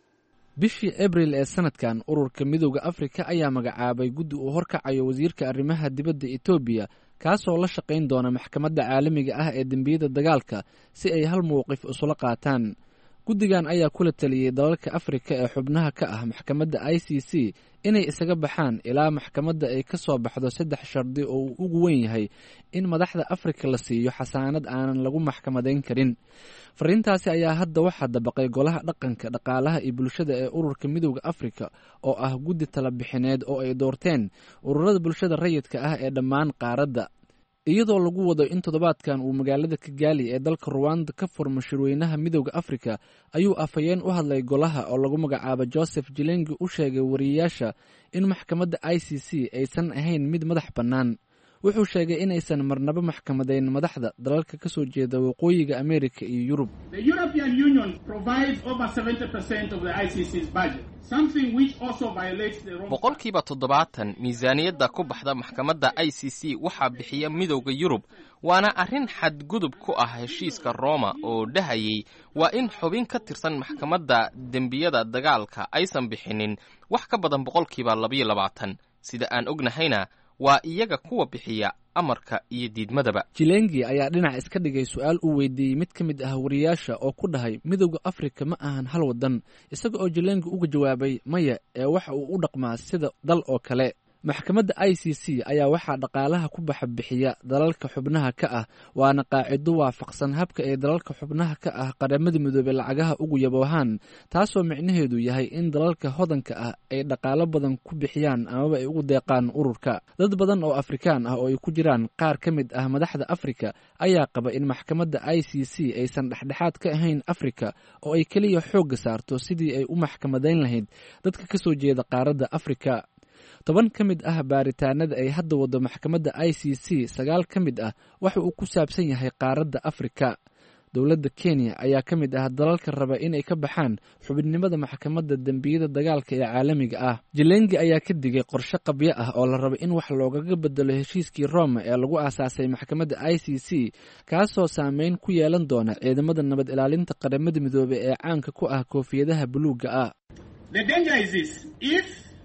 bishii Abriil ee sanadkan ururka midowga Afrika ayaa magacaabay guddi uu horkacayo wasiirka arrimaha dibadda Ethiopia kaasoo la shaqayn doona maxkamadda caalamiga ah ee dambiyada dagaalka si ay hal mowqif isula qaataan guddigan ayaa kula taliyay dalalka Afrika ee xubnaha ka ah maxkamadda I C C inay isaga baxaan ilaa maxkamadda ay ka soo baxdo saddex shardi oo uu ugu weyn yahay in madaxda Afrika la siiyo xasaanad aanan lagu maxkamadayn karin fariintaasi ayaa hadda waxaa dabaqay golaha dhaqanka dhaqaalaha iyo bulshada ee ururka midowga Afrika oo ah guddi tala bixineed oo ay doorteen ururada bulshada rayidka ah ee dhammaan qaaradda iyadoo lagu wado in toddobaadkan uu magaalada Kigali ee dalka Rwanda ka furmo shirweynaha midowga Afrika ayuu afayeen u hadlay golaha oo lagu magacaabo Joseph Jilengi u sheegay wariyaasha in maxkamadda I C C aysan ahayn mid madax bannaan wuxuu sheegay inaysan marnaba maxkamadayn madaxda dalalka ka soo jeeda waqooyiga Amerika iyo Yurub The European Union provides over seventy percent of the I C C's budget something which also violates the Rome boqolkiiba toddobaatan miisaaniyadda ku baxda maxkamadda I C C waxaa bixiya midowga Yurub waana arrin xadgudub ku ah heshiiska Roma oo dhahayay waa in xubin ka tirsan maxkamadda dambiyada dagaalka aysan bixinin wax ka badan boqolkiiba laba iyo labaatan sida aan ognahayna waa iyaga kuwa bixiya amarka iyo diidmadaba Jilengi ayaa dhinac iska dhigay su'aal uu weydiiyay mid ka mid ah wariyaasha oo ku dhahay midowga Afrika ma ahan hal wadan isaga oo Jilengi uga jawaabay maya ee waxa uu u dhaqmaa sida dal oo kale maxkamadda I C C ayaa waxaa dhaqaalaha ku baxa bixiya dalalka xubnaha ka ah waana qaacido waafaqsan habka ay dalalka xubnaha ka ah qaramada midoobay lacagaha ugu yaboohaan taasoo micnaheedu yahay in dalalka hodanka ah ay dhaqaalo badan ku bixiyaan ama ay ugu deeqaan ururka dad badan oo Afrikaan ah oo ay ku jiraan qaar ka mid ah madaxda Afrika ayaa qaba in maxkamadda I C C aysan dhexdhexaad ka ahayn Afrika oo ay kaliya xoog saarto sidii ay u maxkamadayn lahayd dadka ka soo jeeda qaaradda Afrika toban ka mid ah baaritaanada ay hadda wado maxkamadda I C C sagaal ka mid ah waxa uu ku saabsan yahay qaaradda Afrika dowladda Kenya ayaa ka mid ah dalalka raba inay ka baxaan xubinimada maxkamadda dambiyada dagaalka ee caalamiga ah Jilengi ayaa ka digay qorshe qabyo ah oo la rabo in wax loogaga bedelo heshiiskii Rome ee lagu aasaasay maxkamadda I C C kaasoo saameyn ku yeelan doona ciidamada nabad ilaalinta qaramada midoobay ee caanka ku ah koofiyadaha buluuga ah The danger is this if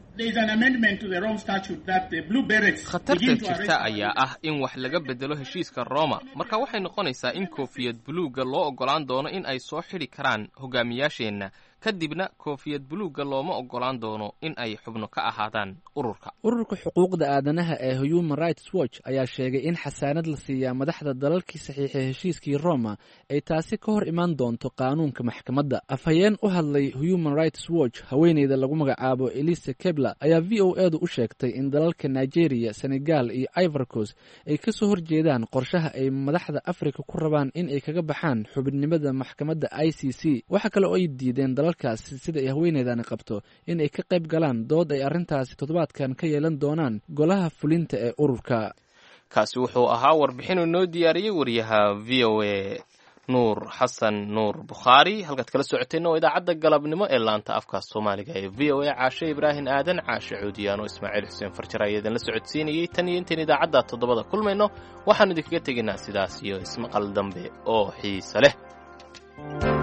khatarta jirta ayaa ah in wax laga bedelo heshiiska Roma marka waxay noqonaysaa in koofiyad buluuga loo ogolaan doono in ay soo xidhi karaan hogaamiyaasheenna kadibna koofiyad buluugga looma ogolaan doono in ay xubno ka ahaadaan ururka. ururka xuquuqda aadanaha ee Human Rights Watch ayaa sheegay in xasaanad la siiyaa madaxda dalalkii saxiixay heshiiskii Roma ay taasi ka hor imaan doonto qaanuunka maxkamadda. afhayeen u hadlay Human Rights Watch haweeneyda lagu magacaabo Elise Kebler ayaa V O A du u sheegtay in dalalka Nigeria, Senegal iyo Ivory Coast ay ka soo horjeedaan qorshaha ay madaxda Afrika ku rabaan in ay kaga baxaan xubinimada maxkamadda I C C. waxa kale oo ay diideen dalalkaasi sida ay haweeneydani qabto in ay ka qayb galaan dood ay arrintaasi toddobaadkan ka yeelan doonaan golaha fulinta ee ururka. kaasi wuxuu ahaa warbixinuu noo diyaariyey wariyaha V O A nuur xasan nuur bukhaari. halkaad kala socoteenna waa idaacadda galabnimo ee laanta afka soomaaliga ee V O A. caashe ibraahin aadan, caashe cuudiyaano, ismaaciil xuseen farjar ayaa idinla socodsiinayey. tan iyo intayn idaacadda toddobada kulmayno waxaanu idinkaga tegaynaa sidaas iyo ismaqal dambe oo xiise leh.